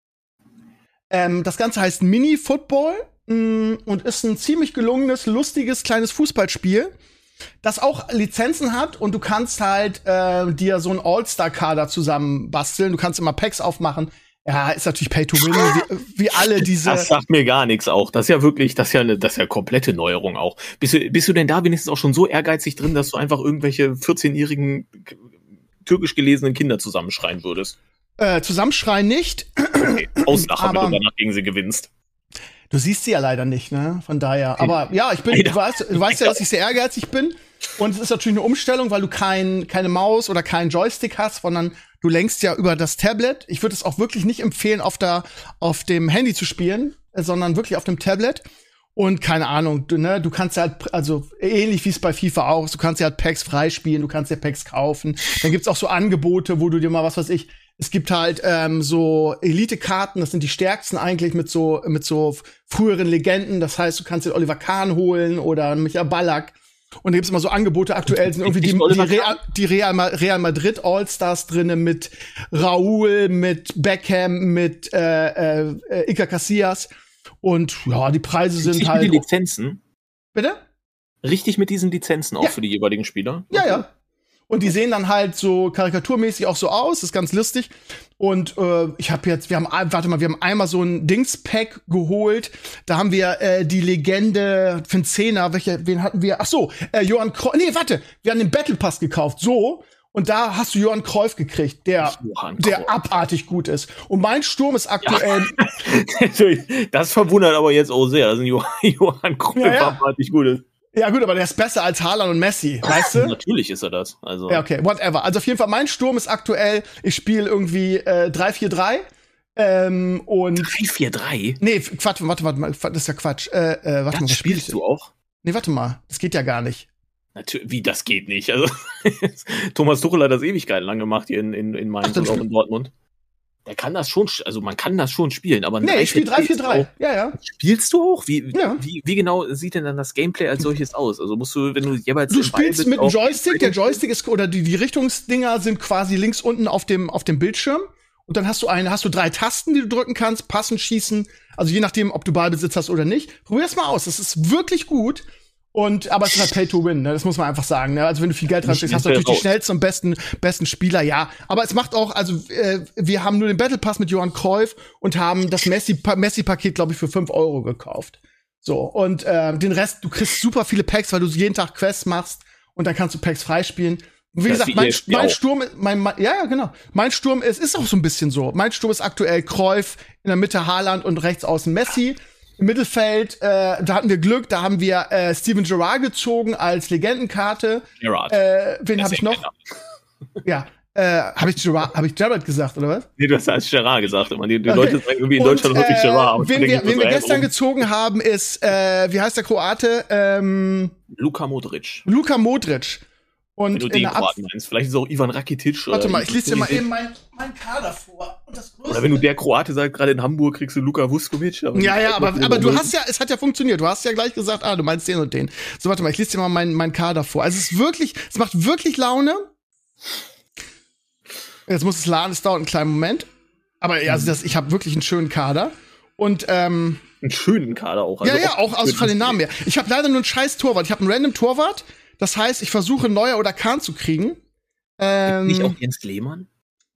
Ähm, das Ganze heißt Mini-Football mh, und ist ein ziemlich gelungenes, lustiges, kleines Fußballspiel, das auch Lizenzen hat, und du kannst halt äh, dir so einen All-Star-Kader zusammen basteln. Du kannst immer Packs aufmachen. Ja, ist natürlich Pay-to-Win, wie, wie alle diese. Das sagt mir gar nichts auch. Das ist ja wirklich, das ist ja eine, das ist ja komplette Neuerung auch. Bist du, bist du denn da wenigstens auch schon so ehrgeizig drin, dass du einfach irgendwelche vierzehnjährigen türkisch gelesenen Kinder zusammenschreien würdest? Äh, zusammenschreien nicht. Okay, Auslachen, aber wenn du danach gegen sie gewinnst. Du siehst sie ja leider nicht, ne? Von daher. Aber ja, ich bin, du weißt, du weißt ja, dass ich sehr ehrgeizig bin. Und es ist natürlich eine Umstellung, weil du kein, keine Maus oder keinen Joystick hast, sondern du lenkst ja über das Tablet. Ich würde es auch wirklich nicht empfehlen, auf der, auf dem Handy zu spielen, sondern wirklich auf dem Tablet. Und keine Ahnung, du, ne, du kannst ja halt, also ähnlich wie es bei FIFA auch ist, du kannst ja halt Packs freispielen, du kannst ja Packs kaufen. Dann gibt's auch so Angebote, wo du dir mal, was weiß ich, es gibt halt ähm, so Elite-Karten, das sind die stärksten eigentlich mit so mit so früheren Legenden. Das heißt, du kannst dir Oliver Kahn holen oder Michael Ballack. Und da gibt's immer so Angebote. Aktuell sind irgendwie die, die, Real, die Real, Real Madrid All-Stars drinne mit Raúl, mit Beckham, mit äh, äh, Iker Casillas. Und ja, die Preise sind Richtig halt. mit die Lizenzen? Bitte? Richtig mit diesen Lizenzen auch ja. für die jeweiligen Spieler? Ja, okay. ja. Und die sehen dann halt so karikaturmäßig auch so aus, ist ganz lustig. Und äh, ich habe jetzt, wir haben, warte mal, wir haben einmal so ein Dings-Pack geholt. Da haben wir äh, die Legende für einen Zehner, welche, wen hatten wir? Ach so, äh, Johann Cruyff. Nee, warte, wir haben den Battle Pass gekauft. So. Und da hast du Johann Cruyff gekriegt, der, der abartig gut ist. Und mein Sturm ist aktuell. Ja. Das verwundert aber jetzt auch sehr, dass ein Johann Cruyff ja, ja. abartig gut ist. Ja gut, aber der ist besser als Haaland und Messi, weißt du? Natürlich ist er das. Also. Ja, okay, whatever. Also auf jeden Fall, mein Sturm ist aktuell, ich spiele irgendwie äh, drei vier drei. Ähm, und drei vier drei? Nee, Quatsch, warte, warte mal, das ist ja Quatsch. Äh, äh, warte das mal, was spielst du auch? Nee, warte mal, das geht ja gar nicht. Natürlich, wie, das geht nicht? Also Thomas Tuchel hat das Ewigkeiten lang gemacht hier in, in, in Mainz Ach, und auch in Dortmund. Der kann das schon, also man kann das schon spielen, aber nee, ich spiele drei vier drei. Ja, ja. Spielst du auch? Wie, ja. wie, wie genau sieht denn dann das Gameplay als solches aus? Also musst du, wenn du jeweils Du spielst mit dem Joystick, der Joystick ist, oder die, die Richtungsdinger sind quasi links unten auf dem, auf dem Bildschirm. Und dann hast du eine, hast du drei Tasten, die du drücken kannst, passen, schießen. Also je nachdem, ob du Ballbesitz hast oder nicht. Probier das mal aus. Das ist wirklich gut. Und, aber es ist halt Pay to Win, ne? Das muss man einfach sagen, ne? Also wenn du viel Geld reinsteckst, hast du natürlich die schnellsten und besten, besten Spieler, ja. Aber es macht auch, also, äh, wir haben nur den Battle Pass mit Johann Cruyff und haben das Messi, Messi-Paket, glaube ich, für fünf Euro gekauft. So. Und, äh, den Rest, du kriegst super viele Packs, weil du jeden Tag Quests machst und dann kannst du Packs freispielen. Wie Das gesagt, ist wie mein, E F B mein auch. Sturm, mein, mein, ja, ja, genau. Mein Sturm ist, ist auch so ein bisschen so. Mein Sturm ist aktuell Cruyff, in der Mitte Haaland und rechts außen Messi. Im Mittelfeld, äh, da hatten wir Glück, da haben wir äh, Steven Gerrard gezogen als Legendenkarte. Gerrard. Äh, wen Der habe ist ich noch? Engländer. Ja, äh, habe ich Gerrard, habe ich Gerrard gesagt, oder was? Nee, du hast als Gerrard gesagt. Immer. Die, die Okay. Leute sagen irgendwie in Und, Deutschland häufig äh, Gerrard. aber Wen denke wir, ich mir wen so, wir hä, gestern warum? gezogen haben, ist, äh, wie heißt der Kroate? Ähm, Luka Modric. Luka Modric. Und Wenn du in den der Ab Kroaten meinst. Vielleicht ist es auch Ivan Rakitic. Warte oder mal, ich lese dir mal Ivan- eben meinen mein Kader vor. Und das Oder wenn du der Kroate sagst, gerade in Hamburg kriegst du Luka Vuskovic. aber- Ja, ja, aber, aber du hast ja, es hat ja funktioniert. Du hast ja gleich gesagt, ah, du meinst den und den. So, warte mal, ich lese dir mal meinen mein Kader vor. Also es ist wirklich, es macht wirklich Laune. Jetzt muss es laden, es dauert einen kleinen Moment. Aber ja, also das, ich habe wirklich einen schönen Kader. Und ähm, Einen schönen Kader auch. ja, also ja, auch aus von den Namen her. Ich habe leider nur einen scheiß Torwart. Ich habe einen random Torwart. Das heißt, ich versuche Neuer oder Kahn zu kriegen. Ähm, Nicht auch Jens Lehmann?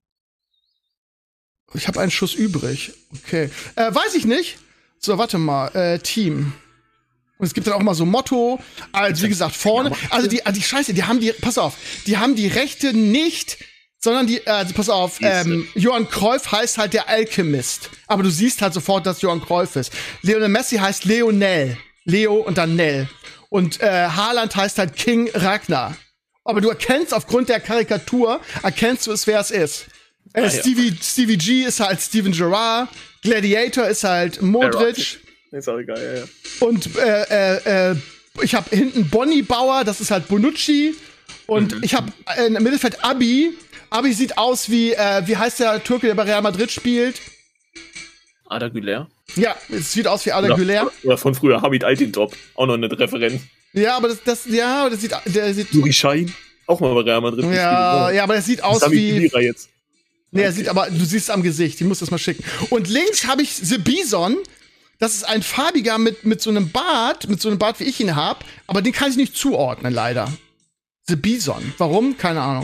Ich habe einen Schuss übrig. Okay. Äh, weiß ich nicht. So, warte mal. Äh, Team. Und es gibt dann auch mal so Motto. Also, wie gesagt, vorne. Also, die, die Scheiße, die haben die, pass auf, die haben die Rechte nicht, sondern die, äh, pass auf, ähm, Johann Cruyff heißt halt der Alchemist. Aber du siehst halt sofort, dass Johann Cruyff ist. Lionel Messi heißt Lionel. Leo und dann Nell. Und äh, Haaland heißt halt King Ragnar. Aber du erkennst aufgrund der Karikatur, erkennst du es, wer es ist. Äh, Ah, ja. Stevie, Stevie G ist halt Steven Gerrard, Gladiator ist halt Modric Ist auch egal, ja, ja. und äh, äh, äh, ich habe hinten Bonnie Bauer, das ist halt Bonucci und Mhm. ich habe äh, im Mittelfeld Abi. Abi sieht aus wie, äh, wie heißt der Türke, der bei Real Madrid spielt? Ada Güler. Ja, es sieht aus wie Arda Oder, Güler. oder von früher Hamid Altintop. Auch noch eine Referenz. Ja, aber das, das, ja, aber das sieht, der sieht, Juri Schein. Auch mal bei Real Madrid. ja, gespielt. ja, aber das sieht aus Sami wie, Khedira jetzt. nee, er sieht aber, du siehst es am Gesicht, ich muss das mal schicken. Und links habe ich The Bison. Das ist ein farbiger mit, mit so einem Bart, mit so einem Bart, wie ich ihn hab, aber den kann ich nicht zuordnen, leider. The Bison. Warum? Keine Ahnung.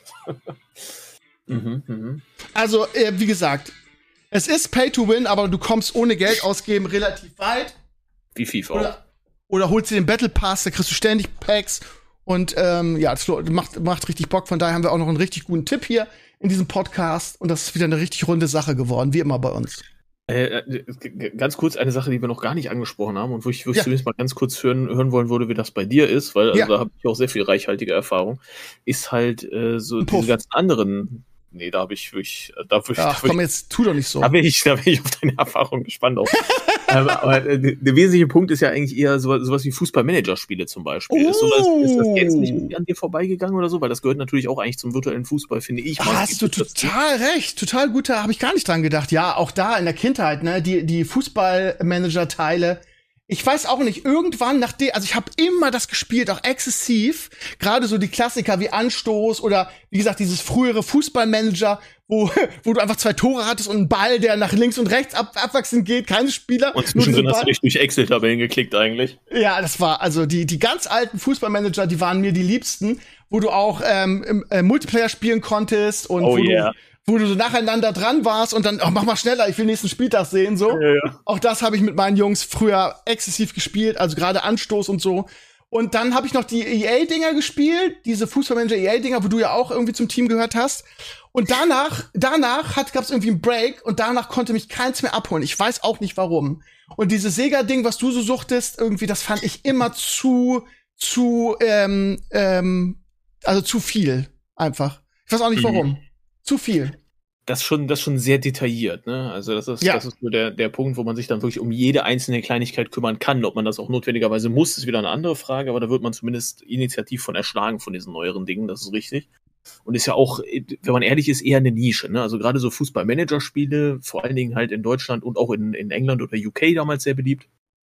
Mhm, mhm. Also, äh, wie gesagt, es ist Pay to Win, aber du kommst ohne Geld ausgeben relativ weit. Wie FIFA auch. Oder, oder holst dir den Battle Pass, da kriegst du ständig Packs. Und ähm, ja, das macht, macht richtig Bock. Von daher haben wir auch noch einen richtig guten Tipp hier in diesem Podcast. Und das ist wieder eine richtig runde Sache geworden, wie immer bei uns. Äh, äh, g- ganz kurz eine Sache, die wir noch gar nicht angesprochen haben und wo ich, wo ich Ja. zumindest mal ganz kurz hören, hören wollen würde, wie das bei dir ist, weil also, Ja. da habe ich auch sehr viel reichhaltige Erfahrung, ist halt äh, so Ein Puff. diese ganzen anderen. Nee, da habe ich wirklich, da hab ich, da Ach hab ich, komm, jetzt tu doch nicht so. da bin ich, da bin ich auf deine Erfahrung gespannt auch. aber aber äh, der der wesentliche Punkt ist ja eigentlich eher so, sowas wie Fußball-Manager-Spiele zum Beispiel. Ist, sowas, ist das jetzt nicht irgendwie an dir vorbeigegangen oder so? Weil das gehört natürlich auch eigentlich zum virtuellen Fußball, finde ich. Da hast du total recht, total gut, da habe ich gar nicht dran gedacht. Ja, auch da in der Kindheit, ne, die die Fußballmanager-Teile. Ich weiß auch nicht, irgendwann nachdem, also ich habe immer das gespielt, auch exzessiv, gerade so die Klassiker wie Anstoß oder wie gesagt dieses frühere Fußballmanager, wo wo du einfach zwei Tore hattest und einen Ball, der nach links und rechts ab, abwachsend geht, keine Spieler. Und nur zwischendrin diesen hast du Ball. dich durch Excel-Tabellen geklickt eigentlich. Ja, das war, also die, die ganz alten Fußballmanager, die waren mir die liebsten, wo du auch ähm, im, äh, Multiplayer spielen konntest und Oh wo, yeah. du, wo du so nacheinander dran warst und dann, oh, mach mal schneller, ich will nächsten Spieltag sehen, so. Ja, ja. Auch das habe ich mit meinen Jungs früher exzessiv gespielt, also gerade Anstoß und so. Und dann habe ich noch die E A-Dinger gespielt, diese Fußballmanager-E A-Dinger, wo du ja auch irgendwie zum Team gehört hast. Und danach, danach hat, gab's irgendwie einen Break und danach konnte mich keins mehr abholen. Ich weiß auch nicht warum. Und dieses Sega-Ding, was du so suchtest, irgendwie, das fand ich immer zu, zu, ähm, ähm, also zu viel, einfach. Ich weiß auch nicht warum. Zu viel. Das schon, das schon sehr detailliert, ne? Also das ist, Ja. das ist nur der, der Punkt, wo man sich dann wirklich um jede einzelne Kleinigkeit kümmern kann. Ob man das auch notwendigerweise muss, ist wieder eine andere Frage, aber da wird man zumindest initiativ von erschlagen von diesen neueren Dingen, das ist richtig. Und ist ja auch, wenn man ehrlich ist, eher eine Nische, ne? Also gerade so Fußball-Manager-Spiele, vor allen Dingen halt in Deutschland und auch in, in England oder U K damals sehr beliebt.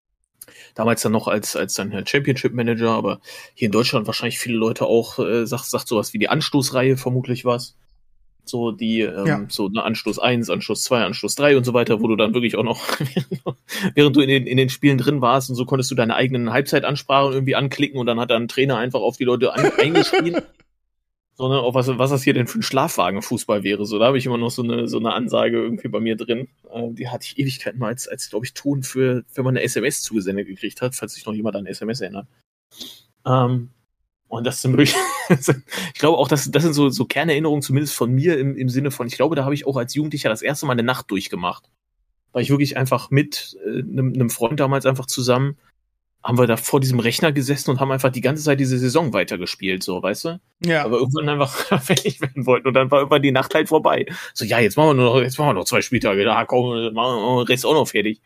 Damals dann noch als, als dann halt Championship-Manager, aber hier in Deutschland wahrscheinlich viele Leute auch, äh, sagt, sagt sowas wie die Anstoßreihe vermutlich was. So die, ähm, Ja. so ne, Anstoß eins, Anstoß zwei, Anstoß drei und so weiter, wo du dann wirklich auch noch, während du in den, in den Spielen drin warst und so, konntest du deine eigenen Halbzeitansprachen irgendwie anklicken und dann hat dann ein Trainer einfach auf die Leute an, eingeschrien. So, ne, auf was, was das hier denn für ein Schlafwagenfußball wäre. So, da habe ich immer noch so eine, so eine Ansage irgendwie bei mir drin. Äh, die hatte ich Ewigkeiten mal als, als glaube ich, Ton für, wenn man eine S M S zugesendet gekriegt hat, falls sich noch jemand an S M S erinnert. Ähm, und das sind wirklich, Ich glaube auch, das, das sind so, so Kernerinnerungen zumindest von mir im, im Sinne von, ich glaube, da habe ich auch als Jugendlicher das erste Mal eine Nacht durchgemacht. Weil ich wirklich einfach mit äh, einem, einem Freund damals einfach zusammen, haben wir da vor diesem Rechner gesessen und haben einfach die ganze Zeit diese Saison weitergespielt, so, weißt du? Ja. Aber irgendwann einfach fertig werden wollten und dann war irgendwann die Nacht halt vorbei. So, ja, jetzt machen wir nur noch, jetzt machen wir noch zwei Spieltage, da komm, machen wir den Rest auch noch fertig.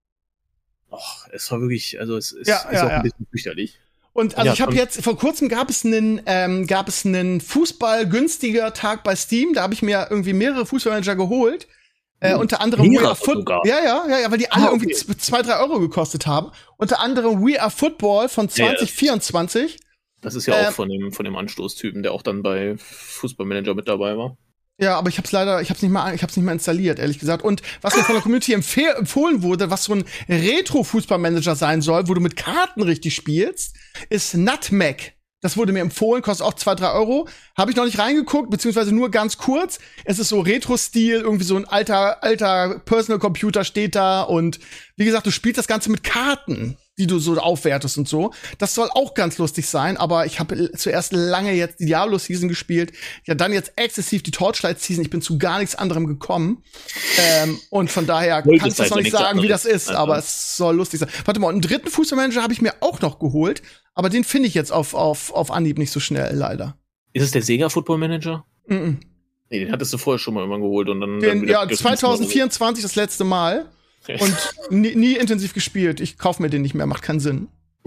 Och, es war wirklich, also es, es Ja, ist ja, auch ja. ein bisschen fürchterlich. Und also Ja, ich habe und- jetzt, vor kurzem gab es einen, ähm, gab es einen Fußball-günstiger Tag bei Steam, da habe ich mir irgendwie mehrere Fußballmanager geholt. Äh, Hm, unter anderem We mehrere Are Football. sogar. Ja, ja, ja, ja, weil die alle Ah, irgendwie okay. z- zwei, drei Euro gekostet haben. Unter anderem We Are Football von Ja, ja. zwanzig vierundzwanzig. Das ist ja Ähm, auch von dem, von dem Anstoßtypen, der auch dann bei Fußballmanager mit dabei war. Ja, aber ich hab's leider, ich hab's nicht mal, ich hab's nicht mal installiert, ehrlich gesagt. Und was mir von der Community empfehl, empfohlen wurde, was so ein Retro-Fußballmanager sein soll, wo du mit Karten richtig spielst, ist Nutmeg. Das wurde mir empfohlen, kostet auch zwei, drei Euro. Habe ich noch nicht reingeguckt, beziehungsweise nur ganz kurz. Es ist so Retro-Stil, irgendwie so ein alter, alter Personal-Computer steht da. Und wie gesagt, du spielst das Ganze mit Karten, die du so aufwertest und so. Das soll auch ganz lustig sein, aber ich habe zuerst lange jetzt die Diablo-Season gespielt. Ja, dann jetzt exzessiv die Torchlight-Season. Ich bin zu gar nichts anderem gekommen. Ähm, und von daher Wollte kann ich es das halt noch so nicht nichts sagen, wie das anderes. ist, Also. aber es soll lustig sein. Warte mal, einen dritten Fußballmanager habe ich mir auch noch geholt, aber den finde ich jetzt auf, auf, auf Anhieb nicht so schnell, leider. Ist es der Sega Football Manager? Mhm. Nee, den hattest du vorher schon mal irgendwann geholt und dann. dann Den, wieder ja, geschmissen zwanzig vierundzwanzig das letzte Mal oder so. und nie, nie intensiv gespielt. Ich kaufe mir den nicht mehr, macht keinen Sinn.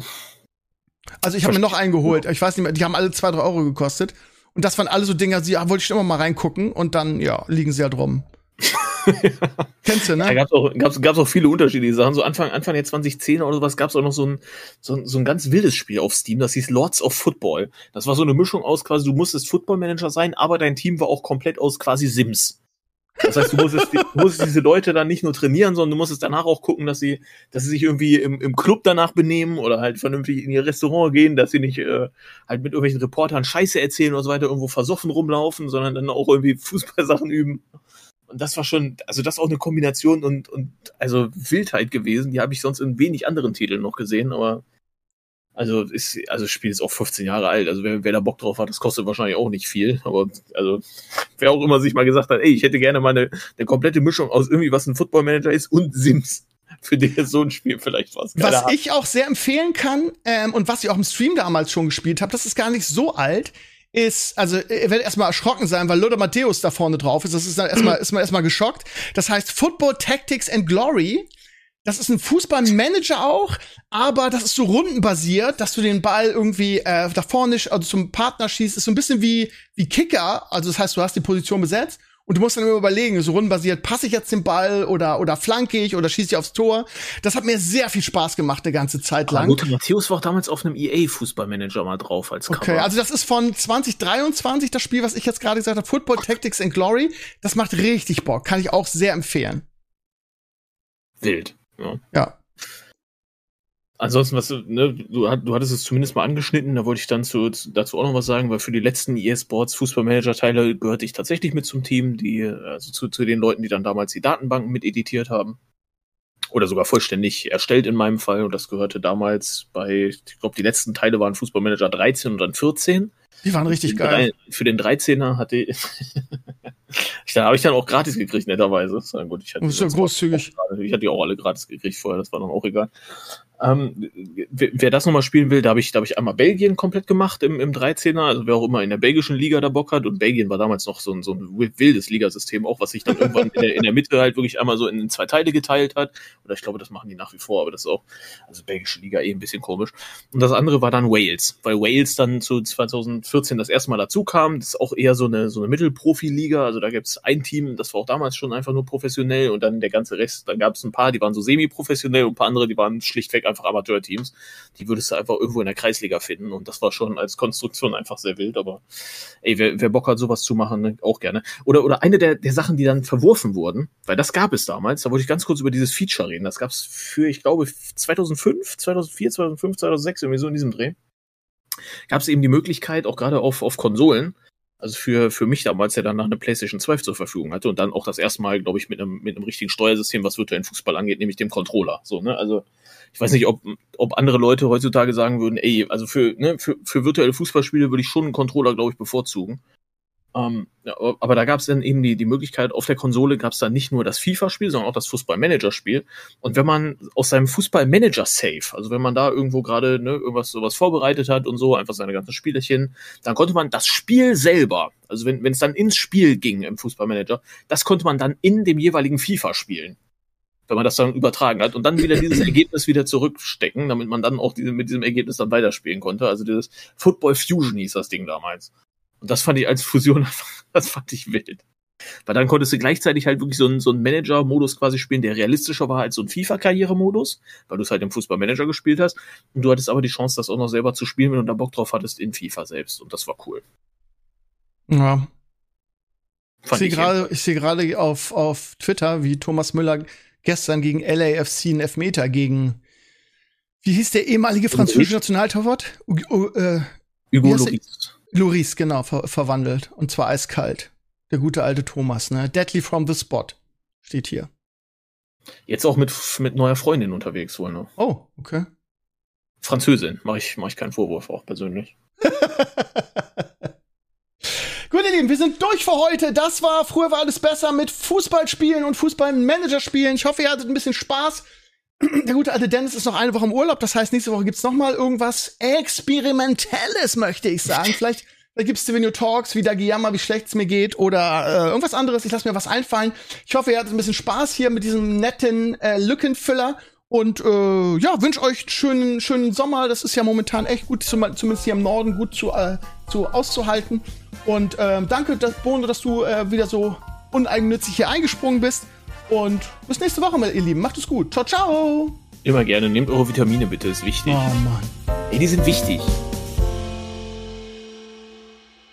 Also ich habe mir noch einen geholt. Ich weiß nicht mehr, die haben alle zwei, drei Euro gekostet. Und das waren alle so Dinger, die ja, wollte ich schon immer mal reingucken und dann, ja, liegen sie halt rum. Kennst du, Da ne? gab's auch, gab's, gab's auch viele unterschiedliche Sachen. So Anfang, Anfang der zwanzig zehner oder sowas gab's auch noch so ein, so, ein, so ein ganz wildes Spiel auf Steam, das hieß Lords of Football. Das war so eine Mischung aus quasi, du musstest Football-Manager sein, aber dein Team war auch komplett aus quasi Sims. Das heißt, du musstest, du musstest diese Leute dann nicht nur trainieren, sondern du musstest danach auch gucken, dass sie, dass sie sich irgendwie im, im Club danach benehmen oder halt vernünftig in ihr Restaurant gehen, dass sie nicht äh, halt mit irgendwelchen Reportern Scheiße erzählen oder so weiter, irgendwo versoffen rumlaufen, sondern dann auch irgendwie Fußballsachen üben. Und das war schon, also das ist auch eine Kombination und, und also Wildheit gewesen, die habe ich sonst in wenig anderen Titeln noch gesehen, aber also ist, also das Spiel ist auch fünfzehn Jahre alt, also wer, wer da Bock drauf hat, das kostet wahrscheinlich auch nicht viel, aber also wer auch immer sich mal gesagt hat, ey, ich hätte gerne mal eine, eine komplette Mischung aus irgendwie, was ein Football-Manager ist und Sims, für den ist so ein Spiel vielleicht was. Was ich auch sehr empfehlen kann, ähm, und was ich auch im Stream damals schon gespielt habe, das ist gar nicht so alt, ist, also ihr werdet erstmal erschrocken sein, weil Lothar Matthäus da vorne drauf ist. Das ist dann erstmal, ist man erstmal geschockt. Das heißt Football Tactics and Glory. Das ist ein Fußballmanager auch, aber das ist so rundenbasiert, dass du den Ball irgendwie äh, da vorne, also zum Partner schießt. Ist so ein bisschen wie wie Kicker. Also das heißt, du hast die Position besetzt. Und du musst dann immer überlegen, so rundenbasiert, passe ich jetzt den Ball oder, oder flanke ich oder schieße ich aufs Tor. Das hat mir sehr viel Spaß gemacht, eine ganze Zeit lang. Lothar Matthäus war auch damals auf einem E A-Fußballmanager mal drauf als Cover. Okay, also das ist von zwanzig dreiundzwanzig, das Spiel, was ich jetzt gerade gesagt habe, Football Tactics and Glory. Das macht richtig Bock, kann ich auch sehr empfehlen. Wild, ja. Ja. Ansonsten, was, ne, du, du hattest es zumindest mal angeschnitten, da wollte ich dann zu, dazu auch noch was sagen, weil für die letzten E A Sports Fußballmanager-Teile gehörte ich tatsächlich mit zum Team, die, also zu, zu den Leuten, die dann damals die Datenbanken mit editiert haben. Oder sogar vollständig erstellt in meinem Fall. Und das gehörte damals bei, ich glaube, die letzten Teile waren Fußballmanager dreizehn und dann vierzehn. Die waren richtig Für den geil. drei- Für den dreizehner hatte ich, da habe ich dann auch gratis gekriegt, netterweise. Na gut, ich hatte Das ist ja sonst großzügig. auch, ich hatte die auch alle gratis gekriegt vorher, das war dann auch egal. Ähm, wer, wer das nochmal spielen will, da habe ich, da habe ich einmal Belgien komplett gemacht im, im dreizehner, also wer auch immer in der belgischen Liga da Bock hat, und Belgien war damals noch so ein, so ein wildes Ligasystem, auch was sich dann irgendwann in der, in der Mitte halt wirklich einmal so in zwei Teile geteilt hat, oder ich glaube, das machen die nach wie vor, aber das ist auch, also belgische Liga eh ein bisschen komisch. Und das andere war dann Wales, weil Wales dann zu zwanzig vierzehn das erste Mal dazu kam, das ist auch eher so eine, so eine Mittelprofi-Liga, also da gibt es ein Team, das war auch damals schon einfach nur professionell, und dann der ganze Rest, dann gab es ein paar, die waren so semi-professionell, und ein paar andere, die waren schlichtweg einfach Amateurteams, die würdest du einfach irgendwo in der Kreisliga finden, und das war schon als Konstruktion einfach sehr wild, aber ey, wer, wer Bock hat, sowas zu machen, ne, auch gerne. Oder oder eine der, der Sachen, die dann verworfen wurden, weil das gab es damals, da wollte ich ganz kurz über dieses Feature reden, das gab es für, ich glaube, zweitausendfünf, zweitausendvier, zweitausendfünf, zweitausendsechs, irgendwie so in diesem Dreh, gab es eben die Möglichkeit, auch gerade auf, auf Konsolen, Also für, für mich damals, der danach eine PlayStation zwei zur Verfügung hatte und dann auch das erste Mal, glaube ich, mit einem, mit einem richtigen Steuersystem, was virtuellen Fußball angeht, nämlich dem Controller. So, ne? Also ich weiß nicht, ob, ob andere Leute heutzutage sagen würden, ey, also für, ne, für, für virtuelle Fußballspiele würde ich schon einen Controller, glaube ich, bevorzugen. Ähm, ja, aber da gab es dann eben die, die Möglichkeit, auf der Konsole gab es dann nicht nur das FIFA-Spiel, sondern auch das Fußball-Manager-Spiel. Und wenn man aus seinem Fußball-Manager-Save, also wenn man da irgendwo gerade ne, irgendwas sowas vorbereitet hat und so, einfach seine ganzen Spielerchen, dann konnte man das Spiel selber, also wenn wenn es dann ins Spiel ging im Fußball-Manager, das konnte man dann in dem jeweiligen FIFA spielen. Wenn man das dann übertragen hat und dann wieder dieses Ergebnis wieder zurückstecken, damit man dann auch diese, mit diesem Ergebnis dann weiterspielen konnte. Also dieses Football Fusion hieß das Ding damals. Und das fand ich als Fusion, das fand ich wild. Weil dann konntest du gleichzeitig halt wirklich so einen, so einen Manager-Modus quasi spielen, der realistischer war als so ein FIFA-Karriere-Modus, weil du es halt im Fußball-Manager gespielt hast. Und du hattest aber die Chance, das auch noch selber zu spielen, wenn du da Bock drauf hattest, in FIFA selbst. Und das war cool. Ja. Fand ich ich sehe gerade, ich sehe gerade auf, auf Twitter, wie Thomas Müller gestern gegen L A F C einen Elfmeter gegen, wie hieß der ehemalige französische Nationaltorwart? Uh, uh, uh, Hugo Lloris. Lloris, genau, ver verwandelt. Und zwar eiskalt. Der gute alte Thomas, ne? Deadly from the spot. Steht hier. Jetzt auch mit, mit neuer Freundin unterwegs wohl, ne? Oh, okay. Französin. Mach ich, mach ich keinen Vorwurf auch persönlich. Gut, ihr Lieben, wir sind durch für heute. Das war Früher war alles besser mit Fußballspielen und Fußballmanager-Spielen. Ich hoffe, ihr hattet ein bisschen Spaß. Der gute alte Dennis ist noch eine Woche im Urlaub. Das heißt, nächste Woche gibt's noch mal irgendwas Experimentelles, möchte ich sagen. Vielleicht, vielleicht gibt's Stevenio Talks, wie der Gejammer, wie schlecht es mir geht oder äh, irgendwas anderes. Ich lasse mir was einfallen. Ich hoffe, ihr hattet ein bisschen Spaß hier mit diesem netten äh, Lückenfüller. Und äh, ja, wünsche euch einen schönen, schönen Sommer. Das ist ja momentan echt gut, zumindest hier im Norden, gut zu, äh, zu auszuhalten. Und ähm, danke, dass, Bono, dass du äh, wieder so uneigennützig hier eingesprungen bist. Und bis nächste Woche, ihr Lieben. Macht es gut. Ciao, ciao. Immer gerne. Nehmt eure Vitamine bitte, ist wichtig. Oh Mann. Ey, die sind wichtig.